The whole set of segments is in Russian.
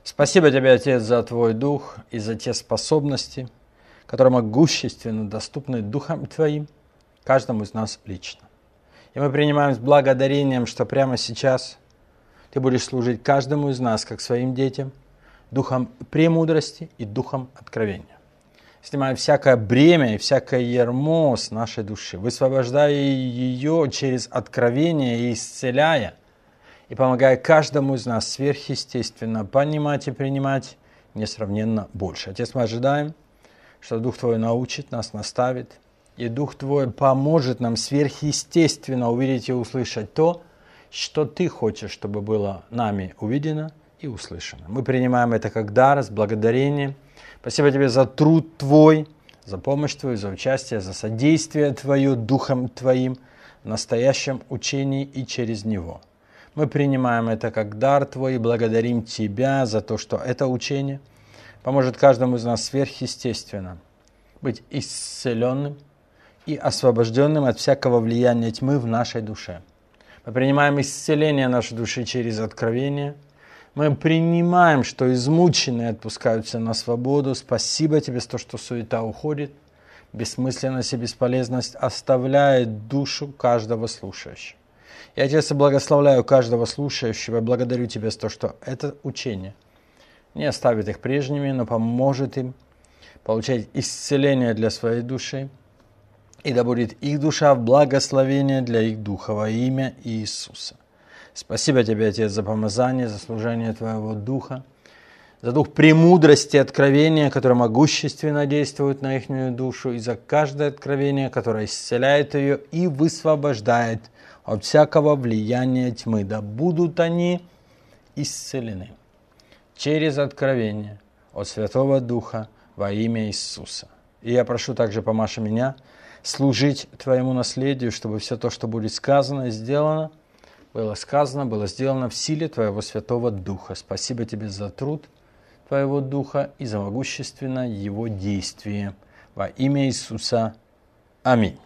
Спасибо Тебе, Отец, за Твой Дух и за те способности, которые могущественно доступны Духом Твоим, каждому из нас лично. И мы принимаем с благодарением, что прямо сейчас Ты будешь служить каждому из нас, как своим детям, Духом премудрости и Духом откровения. Снимая всякое бремя и всякое ярмо с нашей души, высвобождая ее через откровение и исцеляя, и помогая каждому из нас сверхъестественно понимать и принимать несравненно больше. Отец, мы ожидаем, что Дух Твой научит нас, наставит, и Дух Твой поможет нам сверхъестественно увидеть и услышать то, что Ты хочешь, чтобы было нами увидено и услышано. Мы принимаем это как дар с благодарением. Спасибо Тебе за труд Твой, за помощь Твою, за участие, за содействие Твое Духом Твоим в настоящем учении и через него. Мы принимаем это как дар Твой и благодарим Тебя за то, что это учение поможет каждому из нас сверхъестественно быть исцеленным и освобожденным от всякого влияния тьмы в нашей душе. Мы принимаем исцеление нашей души через откровение. Мы принимаем, что измученные отпускаются на свободу. Спасибо Тебе за то, что суета уходит, бессмысленность и бесполезность оставляет душу каждого слушающего. Я, Отец, благословляю каждого слушающего, благодарю Тебя за то, что это учение не оставит их прежними, но поможет им получать исцеление для своей души, и да будет их душа в благословение для их духа во имя Иисуса. Спасибо Тебе, Отец, за помазание, за служение Твоего Духа, за Дух премудрости и откровения, который могущественно действует на их душу, и за каждое откровение, которое исцеляет ее и высвобождает от всякого влияния тьмы. Да будут они исцелены через откровение от Святого Духа во имя Иисуса. И я прошу также, помаши меня, служить Твоему наследию, чтобы все то, что будет сказано и сделано, было сказано, было сделано в силе Твоего Святого Духа. Спасибо Тебе за труд Твоего Духа и за могущественное Его действие. Во имя Иисуса. Аминь.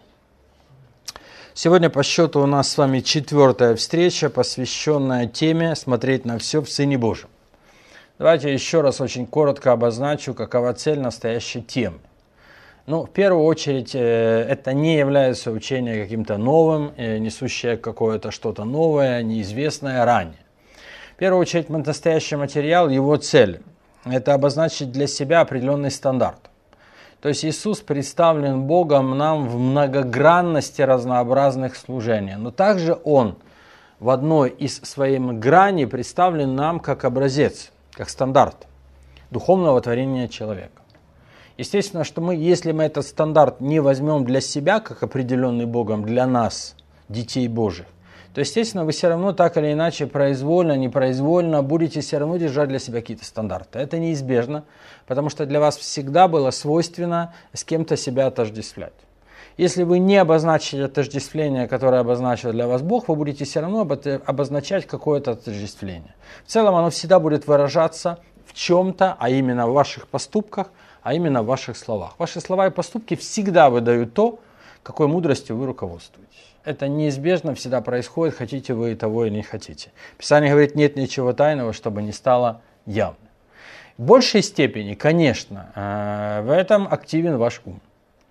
Сегодня по счету у нас с вами 4-я встреча, посвященная теме «Смотреть на все в Сыне Божьем». Давайте еще раз очень коротко обозначу, какова цель настоящей темы. В первую очередь, это не является учение каким-то новым, несущее какое-то что-то новое, неизвестное ранее. В первую очередь, настоящий материал, его цель – это обозначить для себя определенный стандарт. То есть Иисус представлен Богом нам в многогранности разнообразных служений, но также Он в одной из своих граней представлен нам как образец, как стандарт духовного творения человека. Естественно, что если мы этот стандарт не возьмем для себя, как определенный Богом для нас, детей Божьих, то, естественно, вы все равно так или иначе, произвольно, непроизвольно, будете все равно держать для себя какие-то стандарты. Это неизбежно, потому что для вас всегда было свойственно с кем-то себя отождествлять. Если вы не обозначите отождествление, которое обозначил для вас Бог, вы будете все равно обозначать какое-то отождествление. В целом оно всегда будет выражаться в чем-то, а именно в ваших поступках, а именно в ваших словах. Ваши слова и поступки всегда выдают то, какой мудростью вы руководствуетесь. Это неизбежно всегда происходит, хотите вы того или не хотите. Писание говорит, нет ничего тайного, чтобы не стало явным. В большей степени, конечно, в этом активен ваш ум.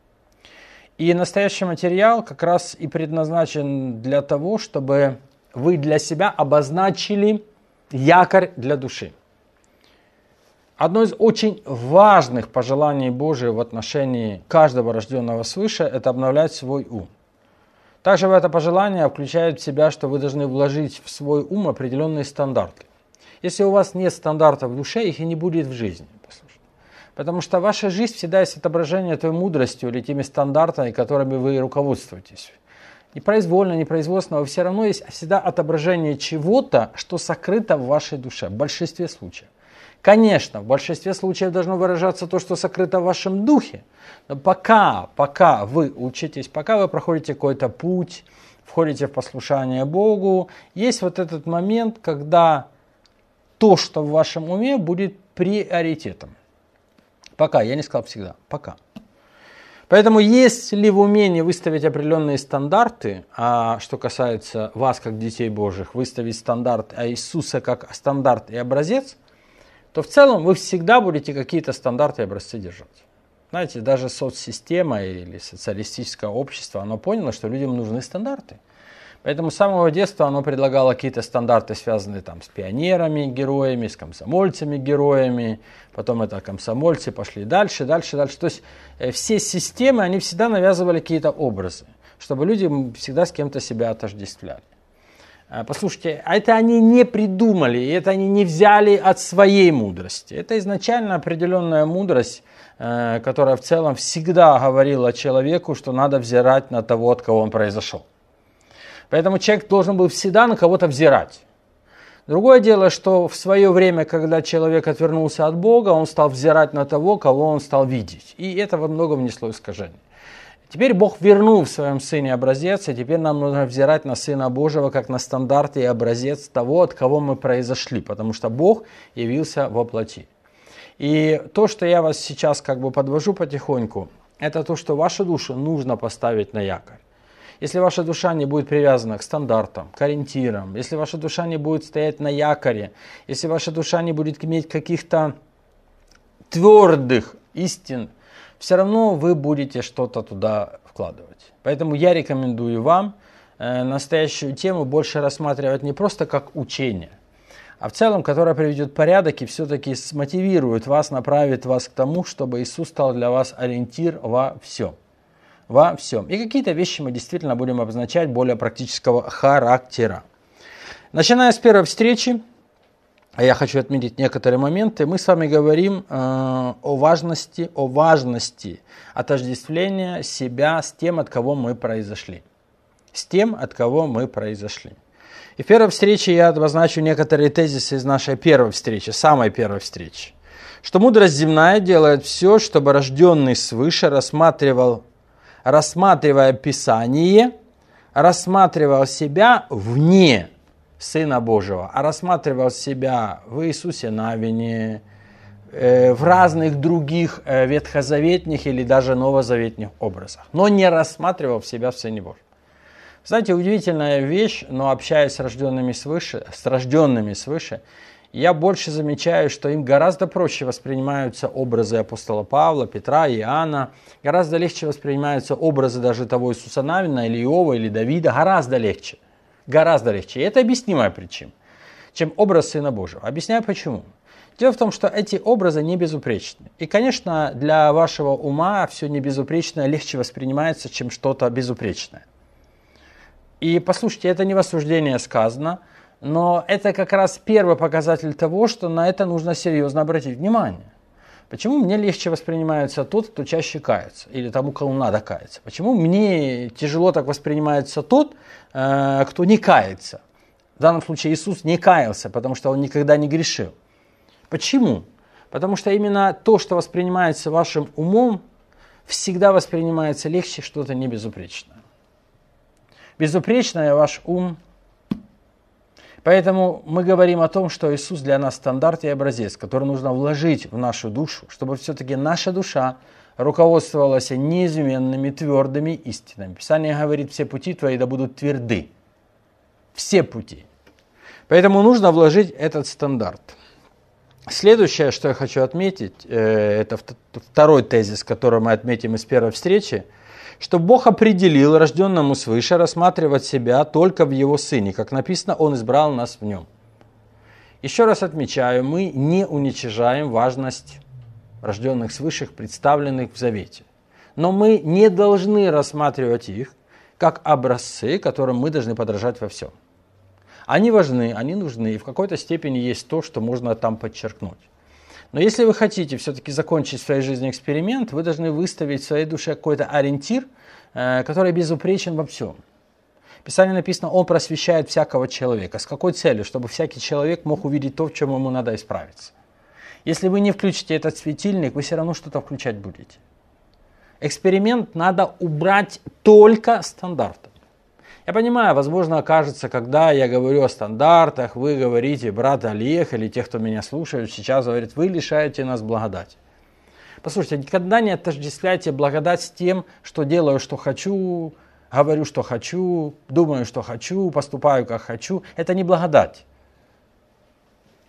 И настоящий материал как раз и предназначен для того, чтобы вы для себя обозначили якорь для души. Одно из очень важных пожеланий Божьих в отношении каждого рожденного свыше – это обновлять свой ум. Также в это пожелание включает в себя, что вы должны вложить в свой ум определенные стандарты. Если у вас нет стандартов в душе, их и не будет в жизни. Потому что ваша жизнь всегда есть отображение той мудростью или теми стандартами, которыми вы руководствуетесь. Непроизвольно, непроизвольно, но все равно есть всегда отображение чего-то, что сокрыто в вашей душе, в большинстве случаев. Конечно, в большинстве случаев должно выражаться то, что сокрыто в вашем духе. Но пока вы учитесь, пока вы проходите какой-то путь, входите в послушание Богу, есть вот этот момент, когда то, что в вашем уме, будет приоритетом. Пока, я не сказал всегда, пока. Поэтому если в уме не выставить определенные стандарты, а что касается вас как детей Божьих, выставить стандарт, а Иисуса как стандарт и образец, то в целом вы всегда будете какие-то стандарты и образцы держать. Знаете, даже соцсистема или социалистическое общество, оно поняло, что людям нужны стандарты. Поэтому с самого детства оно предлагало какие-то стандарты, связанные там, с пионерами, героями, с комсомольцами, героями. Потом это комсомольцы пошли дальше. То есть все системы, они всегда навязывали какие-то образы, чтобы люди всегда с кем-то себя отождествляли. Послушайте, это они не придумали, это они не взяли от своей мудрости. Это изначально определенная мудрость, которая в целом всегда говорила человеку, что надо взирать на того, от кого он произошел. Поэтому человек должен был всегда на кого-то взирать. Другое дело, что в свое время, когда человек отвернулся от Бога, он стал взирать на того, кого он стал видеть. И это во многом внесло искажение. Теперь Бог вернул в своем Сыне образец, и теперь нам нужно взирать на Сына Божьего как на стандарт и образец того, от кого мы произошли, потому что Бог явился во плоти. И то, что я вас сейчас подвожу потихоньку, это то, что вашу душу нужно поставить на якорь. Если ваша душа не будет привязана к стандартам, к ориентирам, если ваша душа не будет стоять на якоре, если ваша душа не будет иметь каких-то твердых истин, все равно вы будете что-то туда вкладывать. Поэтому я рекомендую вам настоящую тему больше рассматривать не просто как учение, а в целом, которое приведет порядок и все-таки смотивирует вас, направит вас к тому, чтобы Иисус стал для вас ориентир во всем. Во всем. И какие-то вещи мы действительно будем обозначать более практического характера. Начиная с первой встречи, я хочу отметить некоторые моменты, мы с вами говорим о важности отождествления себя с тем, от кого мы произошли. С тем, от кого мы произошли. И в первой встрече я обозначу некоторые тезисы из нашей первой встречи, самой первой встречи. Что мудрость земная делает все, чтобы рожденный свыше рассматривая Писание, рассматривал себя вне Сына Божьего, а рассматривал себя в Иисусе Навине, в разных других ветхозаветных или даже новозаветных образах, но не рассматривал себя в Сыне Божьем. Знаете, удивительная вещь, но общаясь с рожденными свыше, я больше замечаю, что им гораздо проще воспринимаются образы апостола Павла, Петра, Иоанна, гораздо легче воспринимаются образы даже того Иисуса Навина, или Иова, или Давида, гораздо легче. И это объяснимая причина, чем образ Сына Божьего. Объясняю почему. Дело в том, что эти образы не безупречны. И, конечно, для вашего ума все не безупречное легче воспринимается, чем что-то безупречное. И послушайте, это не в осуждении сказано, но это как раз первый показатель того, что на это нужно серьезно обратить внимание. Почему мне легче воспринимается тот, кто чаще кается, или тому, кому надо каяться? Почему мне тяжело так воспринимается тот, кто не кается? В данном случае Иисус не каялся, потому что Он никогда не грешил. Почему? Потому что именно то, что воспринимается вашим умом, всегда воспринимается легче что-то небезупречное. Безупречное ваш ум. Поэтому мы говорим о том, что Иисус для нас стандарт и образец, который нужно вложить в нашу душу, чтобы все-таки наша душа руководствовалась неизменными твердыми истинами. Писание говорит, все пути твои да будут тверды. Все пути. Поэтому нужно вложить этот стандарт. Следующее, что я хочу отметить, это второй тезис, который мы отметим из первой встречи, что Бог определил рожденному свыше рассматривать себя только в Его Сыне. Как написано, Он избрал нас в Нем. Еще раз отмечаю, мы не уничижаем важность рожденных свыше, представленных в Завете. Но мы не должны рассматривать их как образцы, которым мы должны подражать во всем. Они важны, они нужны, и в какой-то степени есть то, что можно там подчеркнуть. Но если вы хотите все-таки закончить в своей жизни эксперимент, вы должны выставить в своей душе какой-то ориентир, который безупречен во всем. В Писании написано, Он просвещает всякого человека. С какой целью? Чтобы всякий человек мог увидеть то, в чем ему надо исправиться. Если вы не включите этот светильник, вы все равно что-то включать будете. Эксперимент надо убрать только стандартом. Я понимаю, возможно, окажется, когда я говорю о стандартах, вы говорите, брат Олег, или те, кто меня слушают, сейчас говорят, вы лишаете нас благодати. Послушайте, никогда не отождествляйте благодать с тем, что делаю, что хочу, говорю, что хочу, думаю, что хочу, поступаю, как хочу. Это не благодать.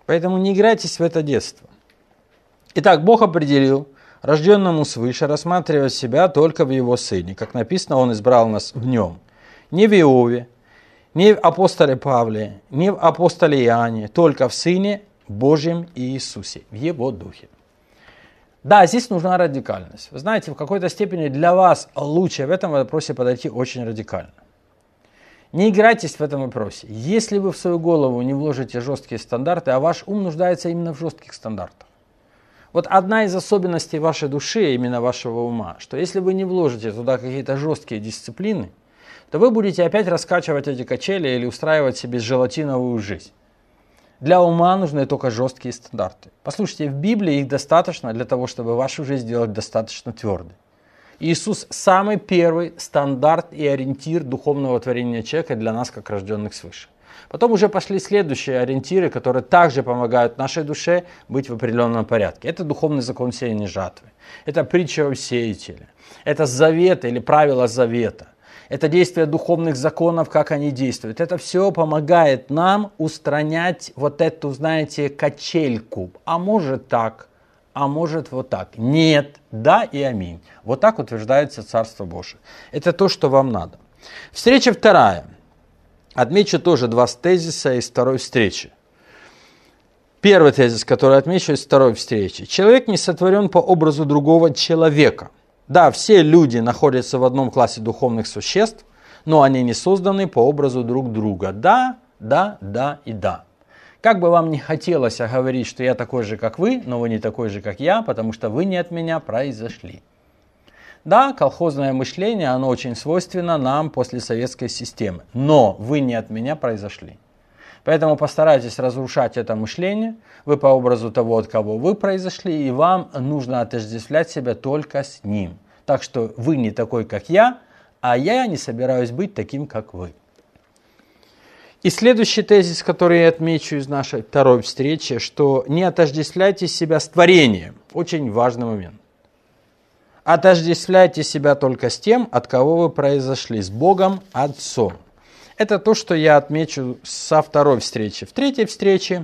Поэтому не играйтесь в это детство. Итак, Бог определил рожденному свыше рассматривать себя только в Его Сыне. Как написано, Он избрал нас в Нем. Не в Иове, не в апостоле Павле, не в апостоле Иоанне, только в Сыне Божьем Иисусе, в Его Духе. Да, здесь нужна радикальность. Вы знаете, в какой-то степени для вас лучше в этом вопросе подойти очень радикально. Не играйтесь в этом вопросе. Если вы в свою голову не вложите жесткие стандарты, а ваш ум нуждается именно в жестких стандартах. Вот одна из особенностей вашей души, именно вашего ума, что если вы не вложите туда какие-то жесткие дисциплины, то вы будете опять раскачивать эти качели или устраивать себе желатиновую жизнь. Для ума нужны только жесткие стандарты. Послушайте, в Библии их достаточно для того, чтобы вашу жизнь сделать достаточно твердой. Иисус – самый первый стандарт и ориентир духовного творения человека для нас, как рожденных свыше. Потом уже пошли следующие ориентиры, которые также помогают нашей душе быть в определенном порядке. Это духовный закон сеяния жатвы. Это притча о сеятеле. Это завет или правила завета. Это действие духовных законов, как они действуют. Это все помогает нам устранять вот эту, знаете, качельку. А может так, а может вот так. Нет, да и аминь. Вот так утверждается Царство Божие. Это то, что вам надо. Встреча вторая. Отмечу тоже два тезиса из второй встречи. Первый тезис, который отмечу из второй встречи. Человек не сотворен по образу другого человека. Да, все люди находятся в одном классе духовных существ, но они не созданы по образу друг друга. Да, да, да и да. Как бы вам ни хотелось говорить, что я такой же, как вы, но вы не такой же, как я, потому что вы не от меня произошли. Да, колхозное мышление, оно очень свойственно нам после советской системы, но вы не от меня произошли. Поэтому постарайтесь разрушать это мышление, вы по образу того, от кого вы произошли, и вам нужно отождествлять себя только с ним. Так что вы не такой, как я, а я не собираюсь быть таким, как вы. И следующий тезис, который я отмечу из нашей второй встречи, что не отождествляйте себя с творением. Очень важный момент. Отождествляйте себя только с тем, от кого вы произошли, с Богом Отцом. Это то, что я отмечу со второй встречи. В третьей встрече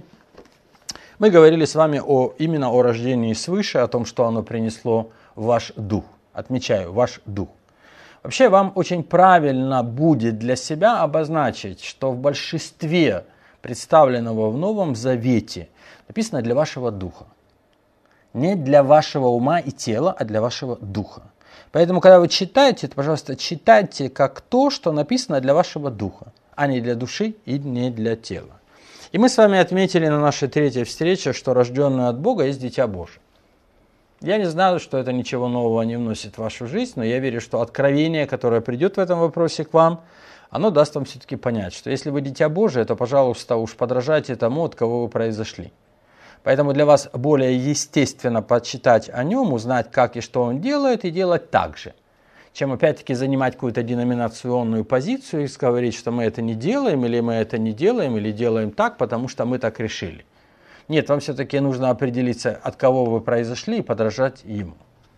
мы говорили с вами именно о рождении свыше, о том, что оно принесло в ваш дух. Отмечаю, ваш дух. Вообще вам очень правильно будет для себя обозначить, что в большинстве представленного в Новом Завете написано для вашего духа. Не для вашего ума и тела, а для вашего духа. Поэтому, когда вы читаете, то, пожалуйста, читайте как то, что написано для вашего духа, а не для души и не для тела. И мы с вами отметили на нашей третьей встрече, что рожденное от Бога есть Дитя Божие. Я не знаю, что это ничего нового не вносит в вашу жизнь, но я верю, что откровение, которое придет в этом вопросе к вам, оно даст вам все-таки понять, что если вы Дитя Божие, то, пожалуйста, уж подражайте тому, от кого вы произошли. Поэтому для вас более естественно почитать о нем, узнать, как и что он делает, и делать так же, чем опять-таки занимать какую-то деноминационную позицию и говорить, что мы это не делаем, или делаем так, потому что мы так решили. Нет, вам все-таки нужно определиться, от кого вы произошли, и подражать ему.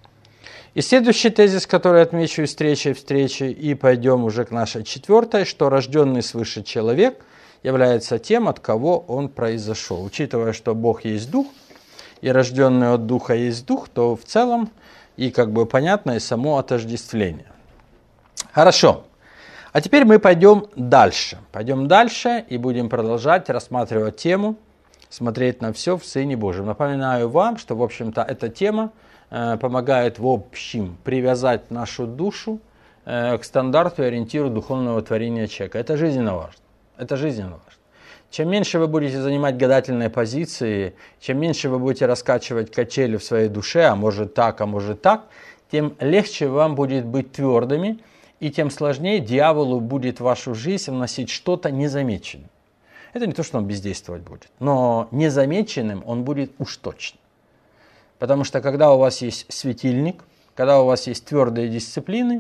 И следующий тезис, который отмечу из встречи, и пойдем уже к нашей четвертой, что рожденный свыше человек является тем, от кого он произошел. Учитывая, что Бог есть Дух, и рожденный от Духа есть Дух, то в целом и как бы понятно и само отождествление. Хорошо. А теперь мы пойдем дальше. Пойдем дальше и будем продолжать рассматривать тему, смотреть на все в Сыне Божьем. Напоминаю вам, что, в общем-то, эта тема помогает в общем привязать нашу душу к стандарту и ориентиру духовного творения человека. Это жизненно важно. Это жизненно важно. Чем меньше вы будете занимать гадательные позиции, чем меньше вы будете раскачивать качели в своей душе, а может так, тем легче вам будет быть твердыми, и тем сложнее дьяволу будет в вашу жизнь вносить что-то незамеченное. Это не то, что он бездействовать будет, но незамеченным он будет уж точно. Потому что когда у вас есть светильник, когда у вас есть твердые дисциплины,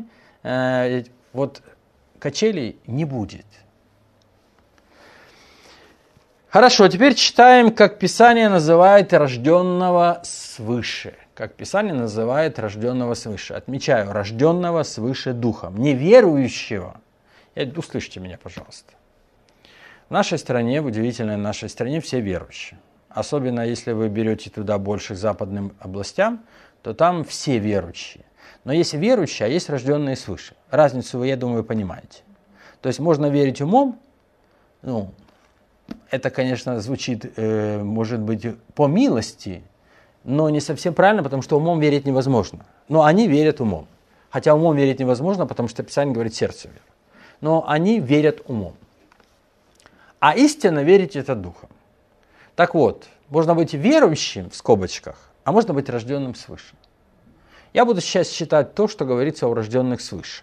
вот качелей не будет. Хорошо, теперь читаем, как Писание называет рожденного свыше. Как Писание называет рожденного свыше. Отмечаю, рожденного свыше духом, неверующего. Услышьте меня, пожалуйста. В нашей стране, в удивительной нашей стране, все верующие. особенно если вы берете туда больше к западным областям, то там все верующие. Но есть верующие, а есть рожденные свыше. Разницу вы, я думаю, понимаете. То есть можно верить умом, ну, это, конечно, звучит, может быть, по милости, но не совсем правильно, потому что умом верить невозможно. Но они верят умом. Хотя умом верить невозможно, потому что Писание говорит сердцем веру. Но они верят умом. А истинно верить это духом. Так вот, можно быть верующим, в скобочках, а можно быть рожденным свыше. Я буду сейчас читать то, что говорится о рожденных свыше.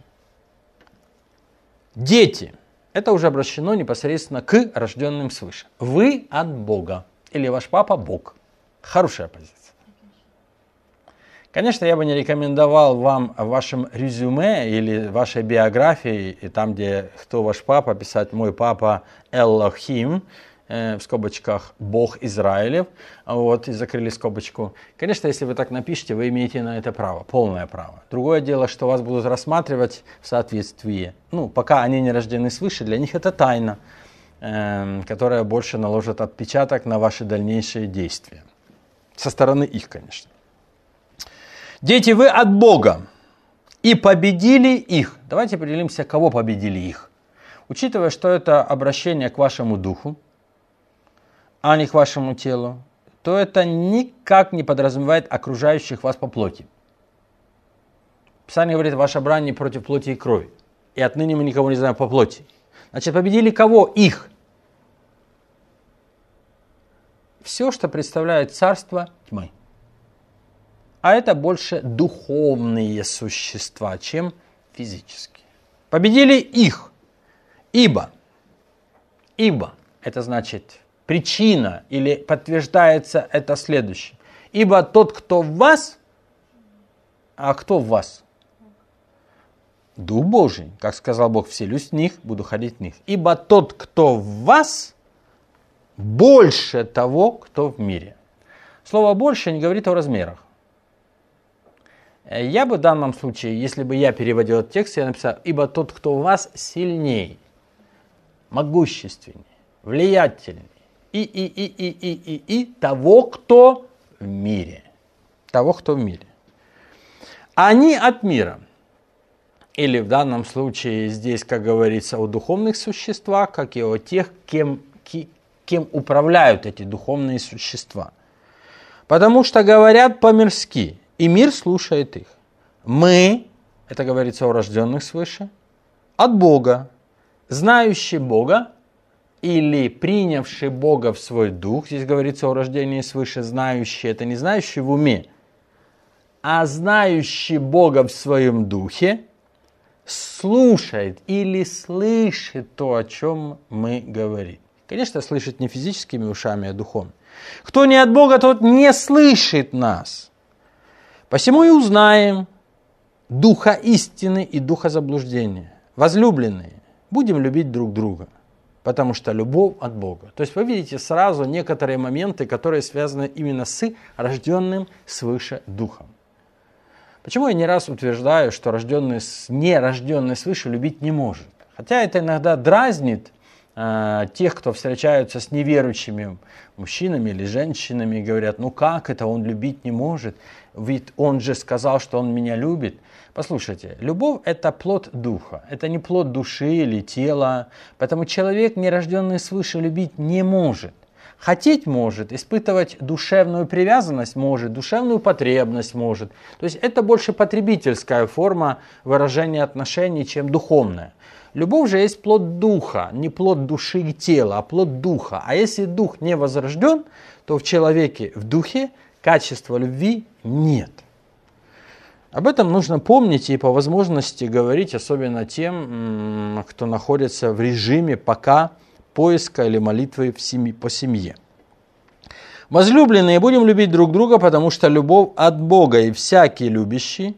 Дети. Это уже обращено непосредственно к рожденным свыше. Вы от Бога. Или ваш папа Бог. Хорошая позиция. Конечно, я бы не рекомендовал вам в вашем резюме или вашей биографии, и там, где кто ваш папа, писать «мой папа Элохим», в скобочках «Бог Израилев», вот, и закрыли скобочку. Конечно, если вы так напишете, вы имеете на это право, полное право. Другое дело, что вас будут рассматривать в соответствии. Ну, пока они не рождены свыше, для них это тайна, которая больше наложит отпечаток на ваши дальнейшие действия. Со стороны их, конечно. Дети, вы от Бога и победили их. Давайте определимся, кого победили их. Учитывая, что это обращение к вашему духу, а не к вашему телу, то это никак не подразумевает окружающих вас по плоти. Писание говорит, ваше брань не против плоти и крови. И отныне мы никого не знаем по плоти. Значит, победили кого? Их. Все, что представляет царство тьмы. А это больше духовные существа, чем физические. Победили их. Ибо. Это значит причина или подтверждается это следующее. Ибо тот, кто в вас, а кто в вас? Дух Божий. Как сказал Бог, вселюсь в них, буду ходить в них. Ибо тот, кто в вас, больше того, кто в мире. Слово «больше» не говорит о размерах. Я бы в данном случае, если бы я переводил этот текст, я написал, ибо тот, кто в вас, сильней, могущественней, влиятельней и того, кто в мире. Того, кто в мире. Они от мира. Или в данном случае здесь, как говорится, о духовных существах, как и о тех, кем управляют эти духовные существа. Потому что говорят по-мирски. И мир слушает их. Мы, это говорится о рожденных свыше, от Бога, знающие Бога или принявшие Бога в свой дух. Здесь говорится о рождении свыше, знающие, это не знающие в уме, а знающий Бога в своем духе, слушает или слышит то, о чем мы говорим. Конечно, слышит не физическими ушами, а духовными. Кто не от Бога, тот не слышит нас. Посему и узнаем духа истины и духа заблуждения. Возлюбленные, будем любить друг друга, потому что любовь от Бога. То есть вы видите сразу некоторые моменты, которые связаны именно с рожденным свыше духом. Почему я не раз утверждаю, что нерожденный свыше любить не может? Хотя это иногда дразнит тех, кто встречаются с неверующими мужчинами или женщинами и говорят, ну как это он любить не может, ведь он же сказал, что он меня любит. Послушайте, любовь это плод духа, это не плод души или тела, поэтому человек, нерожденный свыше, любить не может. Хотеть может, испытывать душевную привязанность может, душевную потребность может. То есть это больше потребительская форма выражения отношений, чем духовная. Любовь же есть плод духа, не плод души и тела, а плод духа. А если дух не возрожден, то в человеке, в духе, качества любви нет. Об этом нужно помнить и по возможности говорить, особенно тем, кто находится в режиме пока поиска или молитвы по семье. Возлюбленные, будем любить друг друга, потому что любовь от Бога, и всякий любящий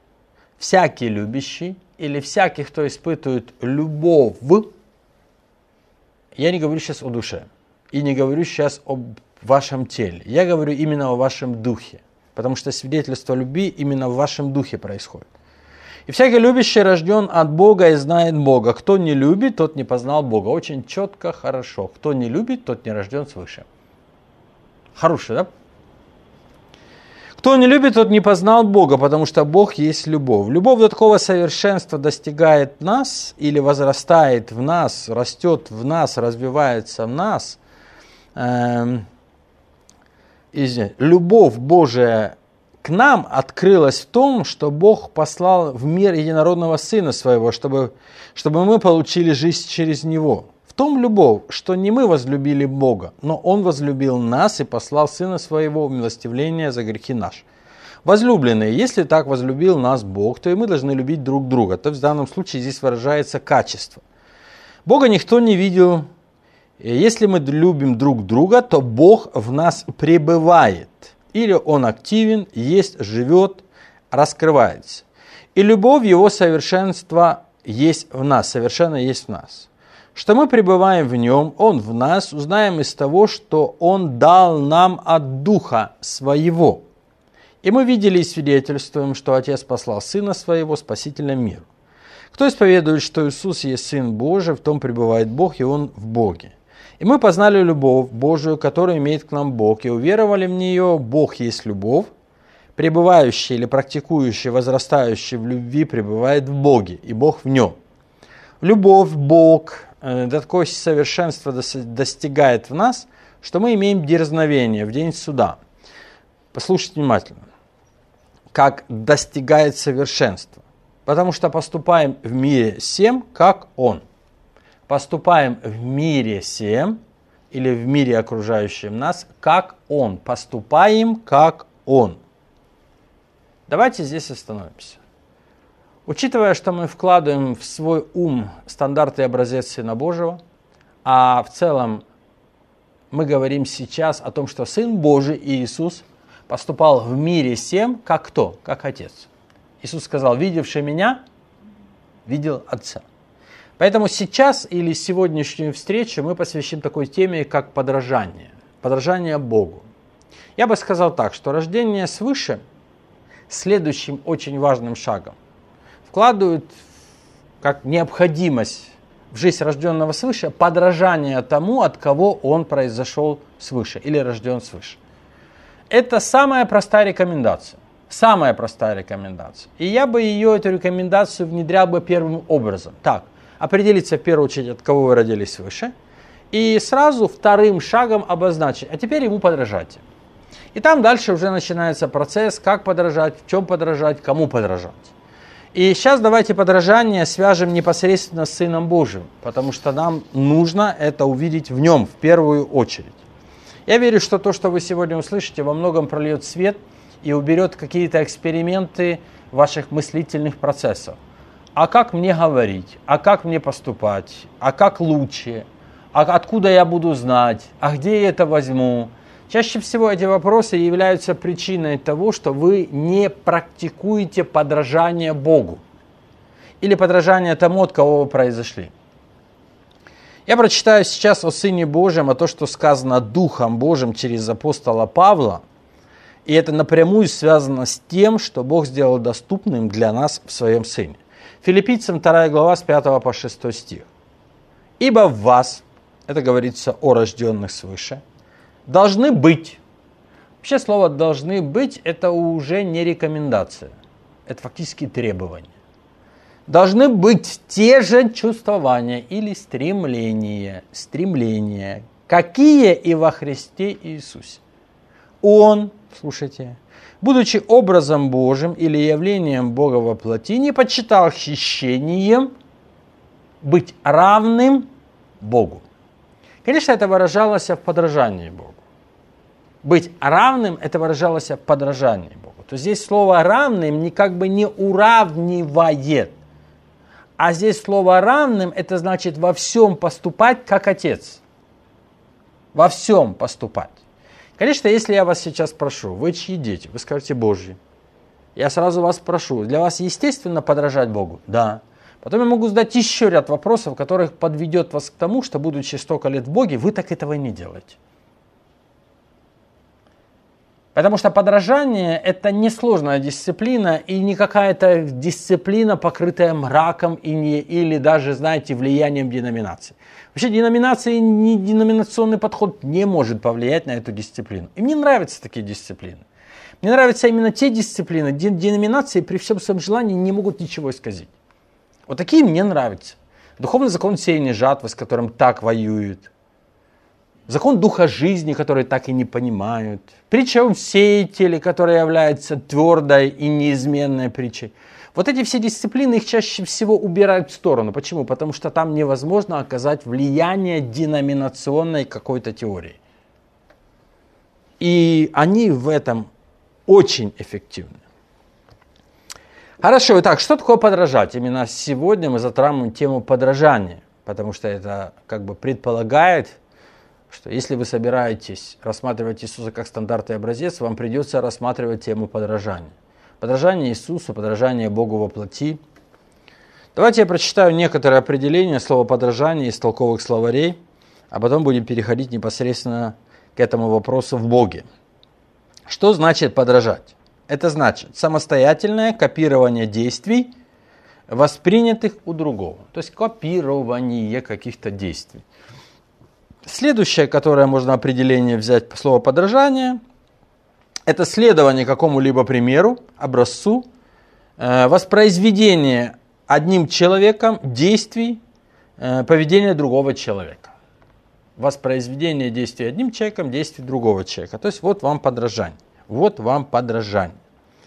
или всякий, кто испытывает любовь, я не говорю сейчас о душе, и не говорю сейчас об вашем теле, я говорю именно о вашем духе, потому что свидетельство любви именно в вашем духе происходит. И всякий любящий рожден от Бога и знает Бога. Кто не любит, тот не познал Бога. Очень четко, хорошо. Кто не любит, тот не рожден свыше. Хороший, да? Кто не любит, тот не познал Бога, потому что Бог есть любовь. Любовь до такого совершенства достигает нас или возрастает в нас, растет в нас, развивается в нас. Любовь Божия к нам открылась в том, что Бог послал в мир единородного Сына Своего, чтобы мы получили жизнь через Него. В том любовь, что не мы возлюбили Бога, но Он возлюбил нас и послал Сына Своего в милостивление за грехи наши. Возлюбленные, если так возлюбил нас Бог, то и мы должны любить друг друга. То есть в данном случае здесь выражается качество. Бога никто не видел. Если мы любим друг друга, то Бог в нас пребывает. Или Он активен, есть, живет, раскрывается. И любовь Его совершенства есть в нас, совершенно есть в нас. Что мы пребываем в Нем, Он в нас, узнаем из того, что Он дал нам от Духа Своего. И мы видели и свидетельствуем, что Отец послал Сына Своего Спасителя миру. Кто исповедует, что Иисус есть Сын Божий, в том пребывает Бог, и Он в Боге. И мы познали любовь Божию, которую имеет к нам Бог, и уверовали в нее. Бог есть любовь. Пребывающий или практикующий, возрастающий в любви пребывает в Боге, и Бог в нем. Любовь, Бог до такого совершенства достигает в нас, что мы имеем дерзновение в день суда. Послушайте внимательно. Как достигает совершенства. Потому что поступаем в мире сем, как Он. Поступаем в мире сем, или в мире окружающем нас, как Он. Поступаем, как Он. Давайте здесь остановимся. Учитывая, что мы вкладываем в свой ум стандарты и образец Сына Божьего, а в целом мы говорим сейчас о том, что Сын Божий Иисус поступал в мире сем, как кто? Как Отец. Иисус сказал: видевший меня, видел Отца. Поэтому сейчас или сегодняшнюю встречу мы посвящим такой теме, как подражание. Подражание Богу. Я бы сказал так, что рождение свыше следующим очень важным шагом вкладывают как необходимость в жизнь рожденного свыше подражание тому, от кого он произошел свыше или рожден свыше. Это самая простая рекомендация. Самая простая рекомендация. И я бы эту рекомендацию внедрял бы первым образом. Так, определиться в первую очередь, от кого вы родились свыше, и сразу вторым шагом обозначить, а теперь ему подражайте. И там дальше уже начинается процесс, как подражать, в чем подражать, кому подражать. И сейчас давайте подражание свяжем непосредственно с Сыном Божьим, потому что нам нужно это увидеть в Нем в первую очередь. Я верю, что то, что вы сегодня услышите, во многом прольет свет и уберет какие-то эксперименты ваших мыслительных процессов. А как мне говорить? А как мне поступать? А как лучше? А откуда я буду знать? А где я это возьму? Чаще всего эти вопросы являются причиной того, что вы не практикуете подражание Богу или подражание тому, от кого вы произошли. Я прочитаю сейчас о Сыне Божьем, о том, что сказано Духом Божьим через апостола Павла, и это напрямую связано с тем, что Бог сделал доступным для нас в Своем Сыне. Филиппийцам 2 глава с 5 по 6 стих. «Ибо в вас», это говорится о рожденных свыше, должны быть. Вообще слово «должны быть» это уже не рекомендация. Это фактически требование. Должны быть те же чувствования или стремления, какие и во Христе Иисусе. Он, слушайте, будучи образом Божьим или явлением Бога во плоти, не почитал хищением быть равным Богу. Конечно, это выражалось в подражании Богу. Быть равным, это выражалось в подражании Богу. То есть здесь слово «равным» как бы не уравнивает. А здесь слово «равным» это значит во всем поступать как Отец. Во всем поступать. Конечно, если я вас сейчас прошу, вы чьи дети? Вы скажете Божьи. Я сразу вас прошу, для вас естественно подражать Богу? Да. Потом я могу задать еще ряд вопросов, которых подведет вас к тому, что, будучи столько лет в Боге, вы так этого и не делаете. Потому что подражание – это несложная дисциплина и не какая-то дисциплина, покрытая мраком или даже, знаете, влиянием деноминации. Вообще деноминации, деноминационный подход не может повлиять на эту дисциплину. И мне нравятся такие дисциплины. Мне нравятся именно те дисциплины, где деноминации при всем своем желании не могут ничего исказить. Вот такие мне нравятся. Духовный закон сеяния жатвы, с которым так воюют. Закон духа жизни, который так и не понимают. Притча о сеятеле, которая является твердой и неизменной притчей. Вот эти все дисциплины, их чаще всего убирают в сторону. Почему? Потому что там невозможно оказать влияние деноминационной какой-то теории. И они в этом очень эффективны. Хорошо, итак, что такое подражать? Именно сегодня мы затронем тему подражания, потому что это как бы предполагает, что если вы собираетесь рассматривать Иисуса как стандарт и образец, вам придется рассматривать тему подражания. Подражание Иисусу, подражание Богу во плоти. Давайте я прочитаю некоторые определения слова подражание из толковых словарей, а потом будем переходить непосредственно к этому вопросу в Боге. Что значит подражать? Это значит самостоятельное копирование действий, воспринятых у другого. То есть копирование каких-то действий. Следующее, которое можно определение взять по слову подражание, это следование какому-либо примеру, образцу, воспроизведение одним человеком действий, поведения другого человека. Воспроизведение действий одним человеком, действий другого человека. То есть вот вам подражание. Вот вам подражание.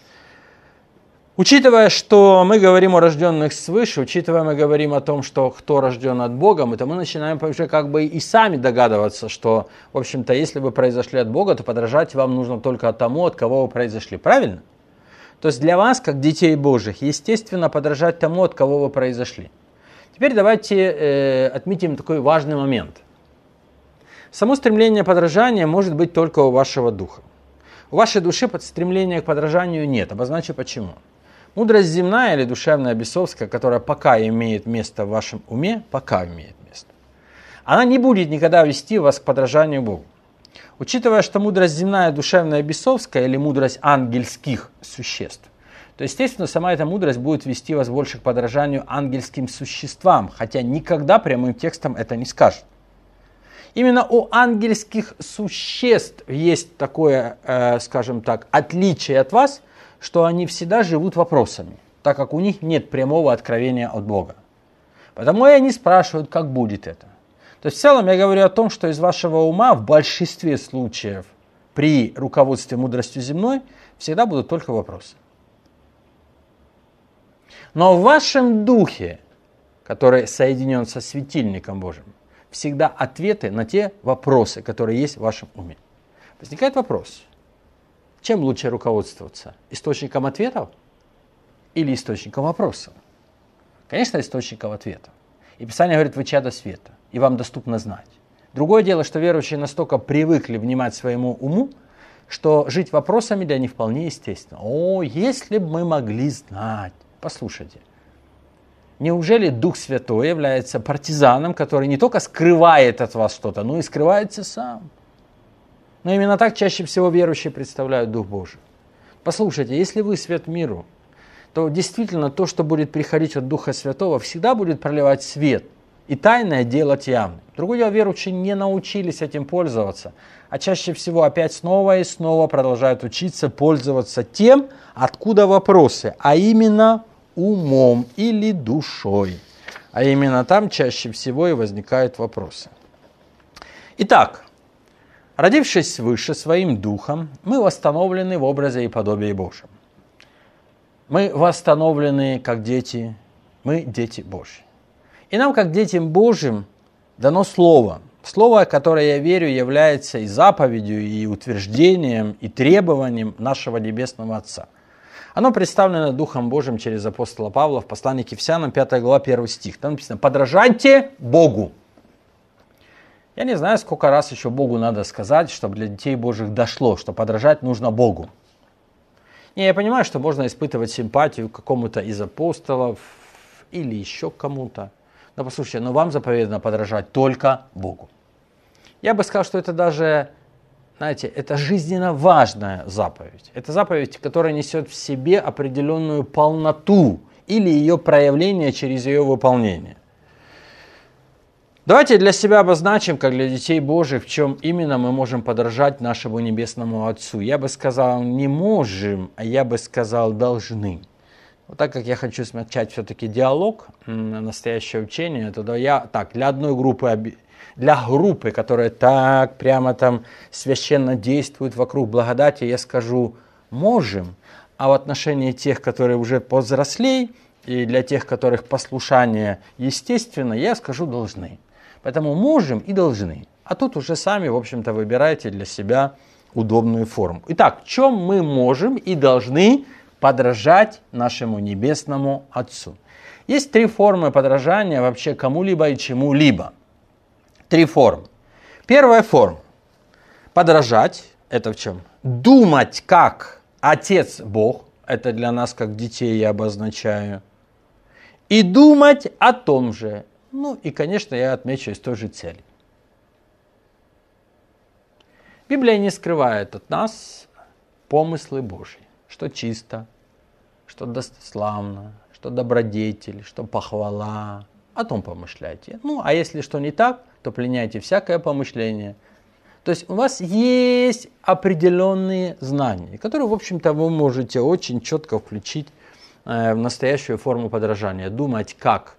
Учитывая, что мы говорим о рожденных свыше, учитывая, мы говорим о том, что кто рожден от Бога, то мы начинаем уже как бы и сами догадываться, что, в общем-то, если вы произошли от Бога, то подражать вам нужно только тому, от кого вы произошли. Правильно? То есть для вас, как детей Божьих, естественно, подражать тому, от кого вы произошли. Теперь давайте отметим такой важный момент. Само стремление подражания может быть только у вашего духа. У вашей души стремления к подражанию нет. Обозначу почему. Мудрость земная или душевная бесовская, которая пока имеет место в вашем уме, пока имеет место, она не будет никогда вести вас к подражанию Богу. Учитывая, что мудрость земная, душевная бесовская или мудрость ангельских существ, то, естественно, сама эта мудрость будет вести вас больше к подражанию ангельским существам, хотя никогда прямым текстом это не скажет. Именно у ангельских существ есть такое, скажем так, отличие от вас, что они всегда живут вопросами, так как у них нет прямого откровения от Бога. Потому и они спрашивают, как будет это. То есть в целом я говорю о том, что из вашего ума в большинстве случаев при руководстве мудростью земной всегда будут только вопросы. Но в вашем духе, который соединен со светильником Божьим, всегда ответы на те вопросы, которые есть в вашем уме. Возникает вопрос. Чем лучше руководствоваться? Источником ответов или источником вопросов? Конечно, источником ответов. И Писание говорит, вы чадо света, и вам доступно знать. Другое дело, что верующие настолько привыкли внимать своему уму, что жить вопросами для них вполне естественно. О, если бы мы могли знать. Послушайте, неужели Дух Святой является партизаном, который не только скрывает от вас что-то, но и скрывается сам? Но именно так чаще всего верующие представляют Дух Божий. Послушайте, если вы свет миру, то действительно то, что будет приходить от Духа Святого, всегда будет проливать свет и тайное делать явным. Другое дело, верующие не научились этим пользоваться, а чаще всего опять снова и снова продолжают учиться пользоваться тем, откуда вопросы, а именно умом или душой. А именно там чаще всего и возникают вопросы. Итак, родившись свыше своим духом, мы восстановлены в образе и подобии Божьем. Мы восстановлены как дети, мы дети Божьи. И нам, как детям Божьим, дано Слово. Слово, которое, я верю, является и заповедью, и утверждением, и требованием нашего Небесного Отца. Оно представлено Духом Божьим через апостола Павла в послании к Ефесянам, 5 глава, 1 стих. Там написано «Подражайте Богу». Я не знаю, сколько раз еще Богу надо сказать, чтобы для детей Божьих дошло, что подражать нужно Богу. Не, я понимаю, что можно испытывать симпатию к какому-то из апостолов или еще кому-то. Но послушайте, вам заповедано подражать только Богу. Я бы сказал, что это даже знаете, это жизненно важная заповедь. Это заповедь, которая несет в себе определенную полноту или ее проявление через ее выполнение. Давайте для себя обозначим, как для детей Божьих, в чем именно мы можем подражать нашему Небесному Отцу. Я бы сказал, не можем, а я бы сказал, должны. Вот так как я хочу начать все-таки диалог, настоящее учение, то я так, для одной группы, для группы, которая так прямо там священно действует вокруг благодати, я скажу можем, а в отношении тех, которые уже повзрослей, и для тех, которых послушание естественно, я скажу должны. Поэтому можем и должны. А тут уже сами, в общем-то, выбирайте для себя удобную форму. Итак, в чем мы можем и должны подражать нашему Небесному Отцу? Есть три формы подражания вообще кому-либо и чему-либо. Три формы. Первая форма. Подражать. Это в чем? Думать как Отец Бог. Это для нас как детей я обозначаю. И думать о том же. Ну и, конечно, я отмечу из той же цели. Библия не скрывает от нас помыслы Божьи. Что чисто, что достославно, что добродетель, что похвала. О том помышляйте. Ну, а если что не так, то пленяйте всякое помышление. То есть у вас есть определенные знания, которые, в общем-то, вы можете очень четко включить в настоящую форму подражания. Думать как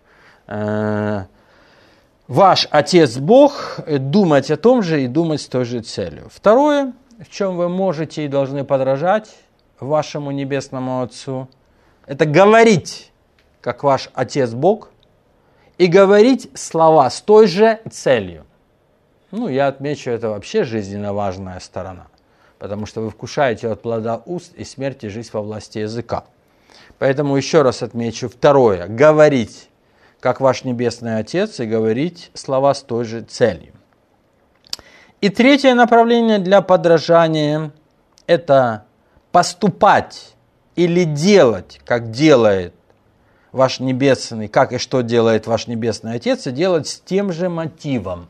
ваш Отец Бог, думать о том же и думать с той же целью. Второе, в чем вы можете и должны подражать вашему Небесному Отцу, это говорить, как ваш Отец Бог, и говорить слова с той же целью. Ну, я отмечу, это вообще жизненно важная сторона, потому что вы вкушаете от плода уст и смерти жизнь во власти языка. Поэтому еще раз отмечу второе, говорить, как ваш Небесный Отец, и говорить слова с той же целью. И третье направление для подражания – это поступать или делать, как делает ваш Небесный, как и что делает ваш Небесный Отец, и делать с тем же мотивом.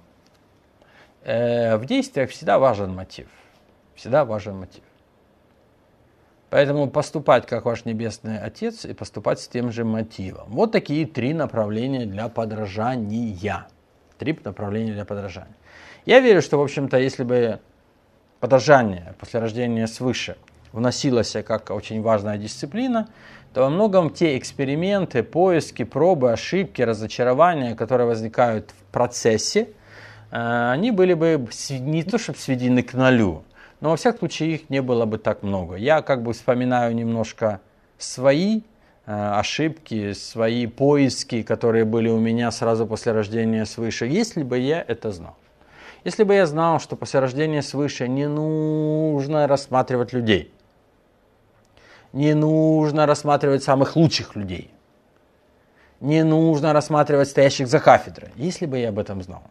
В действиях всегда важен мотив. Всегда важен мотив. Поэтому поступать, как ваш Небесный Отец, и поступать с тем же мотивом. Вот такие три направления для подражания. Три направления для подражания. Я верю, что, в общем-то, если бы подражание после рождения свыше вносилось как очень важная дисциплина, то во многом те эксперименты, поиски, пробы, ошибки, разочарования, которые возникают в процессе, они были бы не то чтобы сведены к нулю, но во всяком случае их не было бы так много. Я как бы вспоминаю немножко свои ошибки, свои поиски, которые были у меня сразу после рождения свыше, если бы я это знал. Если бы я знал, что после рождения свыше не нужно рассматривать людей, не нужно рассматривать самых лучших людей, не нужно рассматривать стоящих за кафедрой, если бы я об этом знал,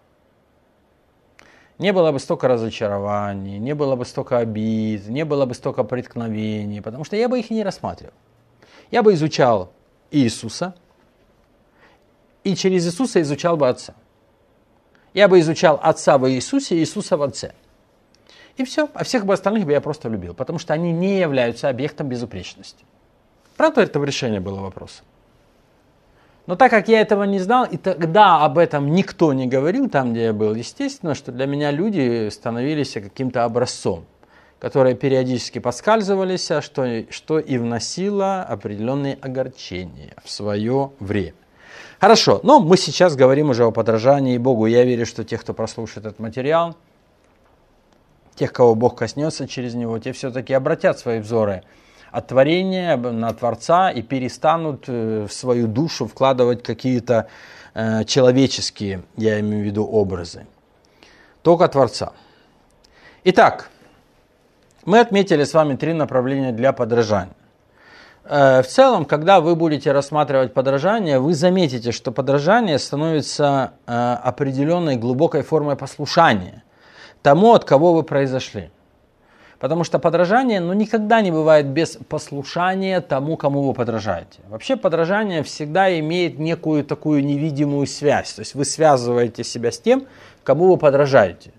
не было бы столько разочарований, не было бы столько обид, не было бы столько преткновений, потому что я бы их и не рассматривал. Я бы изучал Иисуса, и через Иисуса изучал бы Отца. Я бы изучал Отца в Иисусе и Иисуса в Отце. И все. А всех бы остальных бы я просто любил, потому что они не являются объектом безупречности. Правда, это решение было вопроса. Но так как я этого не знал, и тогда об этом никто не говорил там, где я был, естественно, что для меня люди становились каким-то образцом, которые периодически поскальзывались, что и вносило определенные огорчения в свое время. Хорошо, но мы сейчас говорим уже о подражании Богу. Я верю, что те, кто прослушает этот материал, тех, кого Бог коснется через него, те все-таки обратят свои взоры от творения на Творца и перестанут в свою душу вкладывать какие-то человеческие, я имею в виду, образы. Только Творца. Итак, мы отметили с вами три направления для подражания. В целом, когда вы будете рассматривать подражание, вы заметите, что подражание становится определенной глубокой формой послушания тому, от кого вы произошли. Потому что подражание никогда не бывает без послушания тому, кому вы подражаете. Вообще подражание всегда имеет некую такую невидимую связь. То есть вы связываете себя с тем, кому вы подражаете.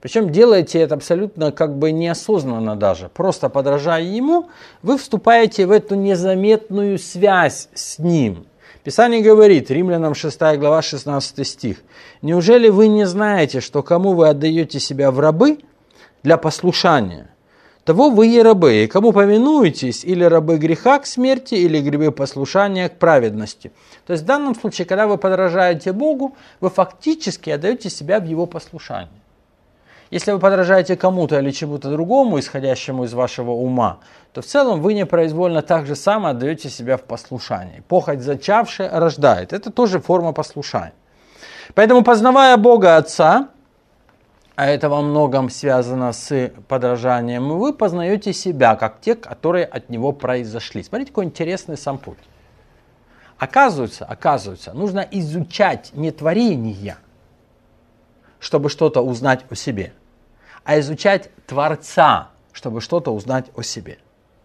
Причем делаете это абсолютно как бы неосознанно даже. Просто подражая ему, вы вступаете в эту незаметную связь с ним. Писание говорит, Римлянам 6 глава 16 стих. «Неужели вы не знаете, что кому вы отдаете себя в рабы для послушания, того вы и рабы, и кому повинуетесь, или рабы греха к смерти, или рабы послушания к праведности». То есть в данном случае, когда вы подражаете Богу, вы фактически отдаете себя в Его послушание. Если вы подражаете кому-то или чему-то другому, исходящему из вашего ума, то в целом вы непроизвольно так же само отдаете себя в послушание. Похоть зачавшая рождает. Это тоже форма послушания. Поэтому, познавая Бога Отца, а это во многом связано с подражанием, вы познаете себя, как те, которые от Него произошли. Смотрите, какой интересный сам путь. Оказывается, нужно изучать не творение, чтобы что-то узнать о себе, а изучать Творца, чтобы что-то узнать о себе.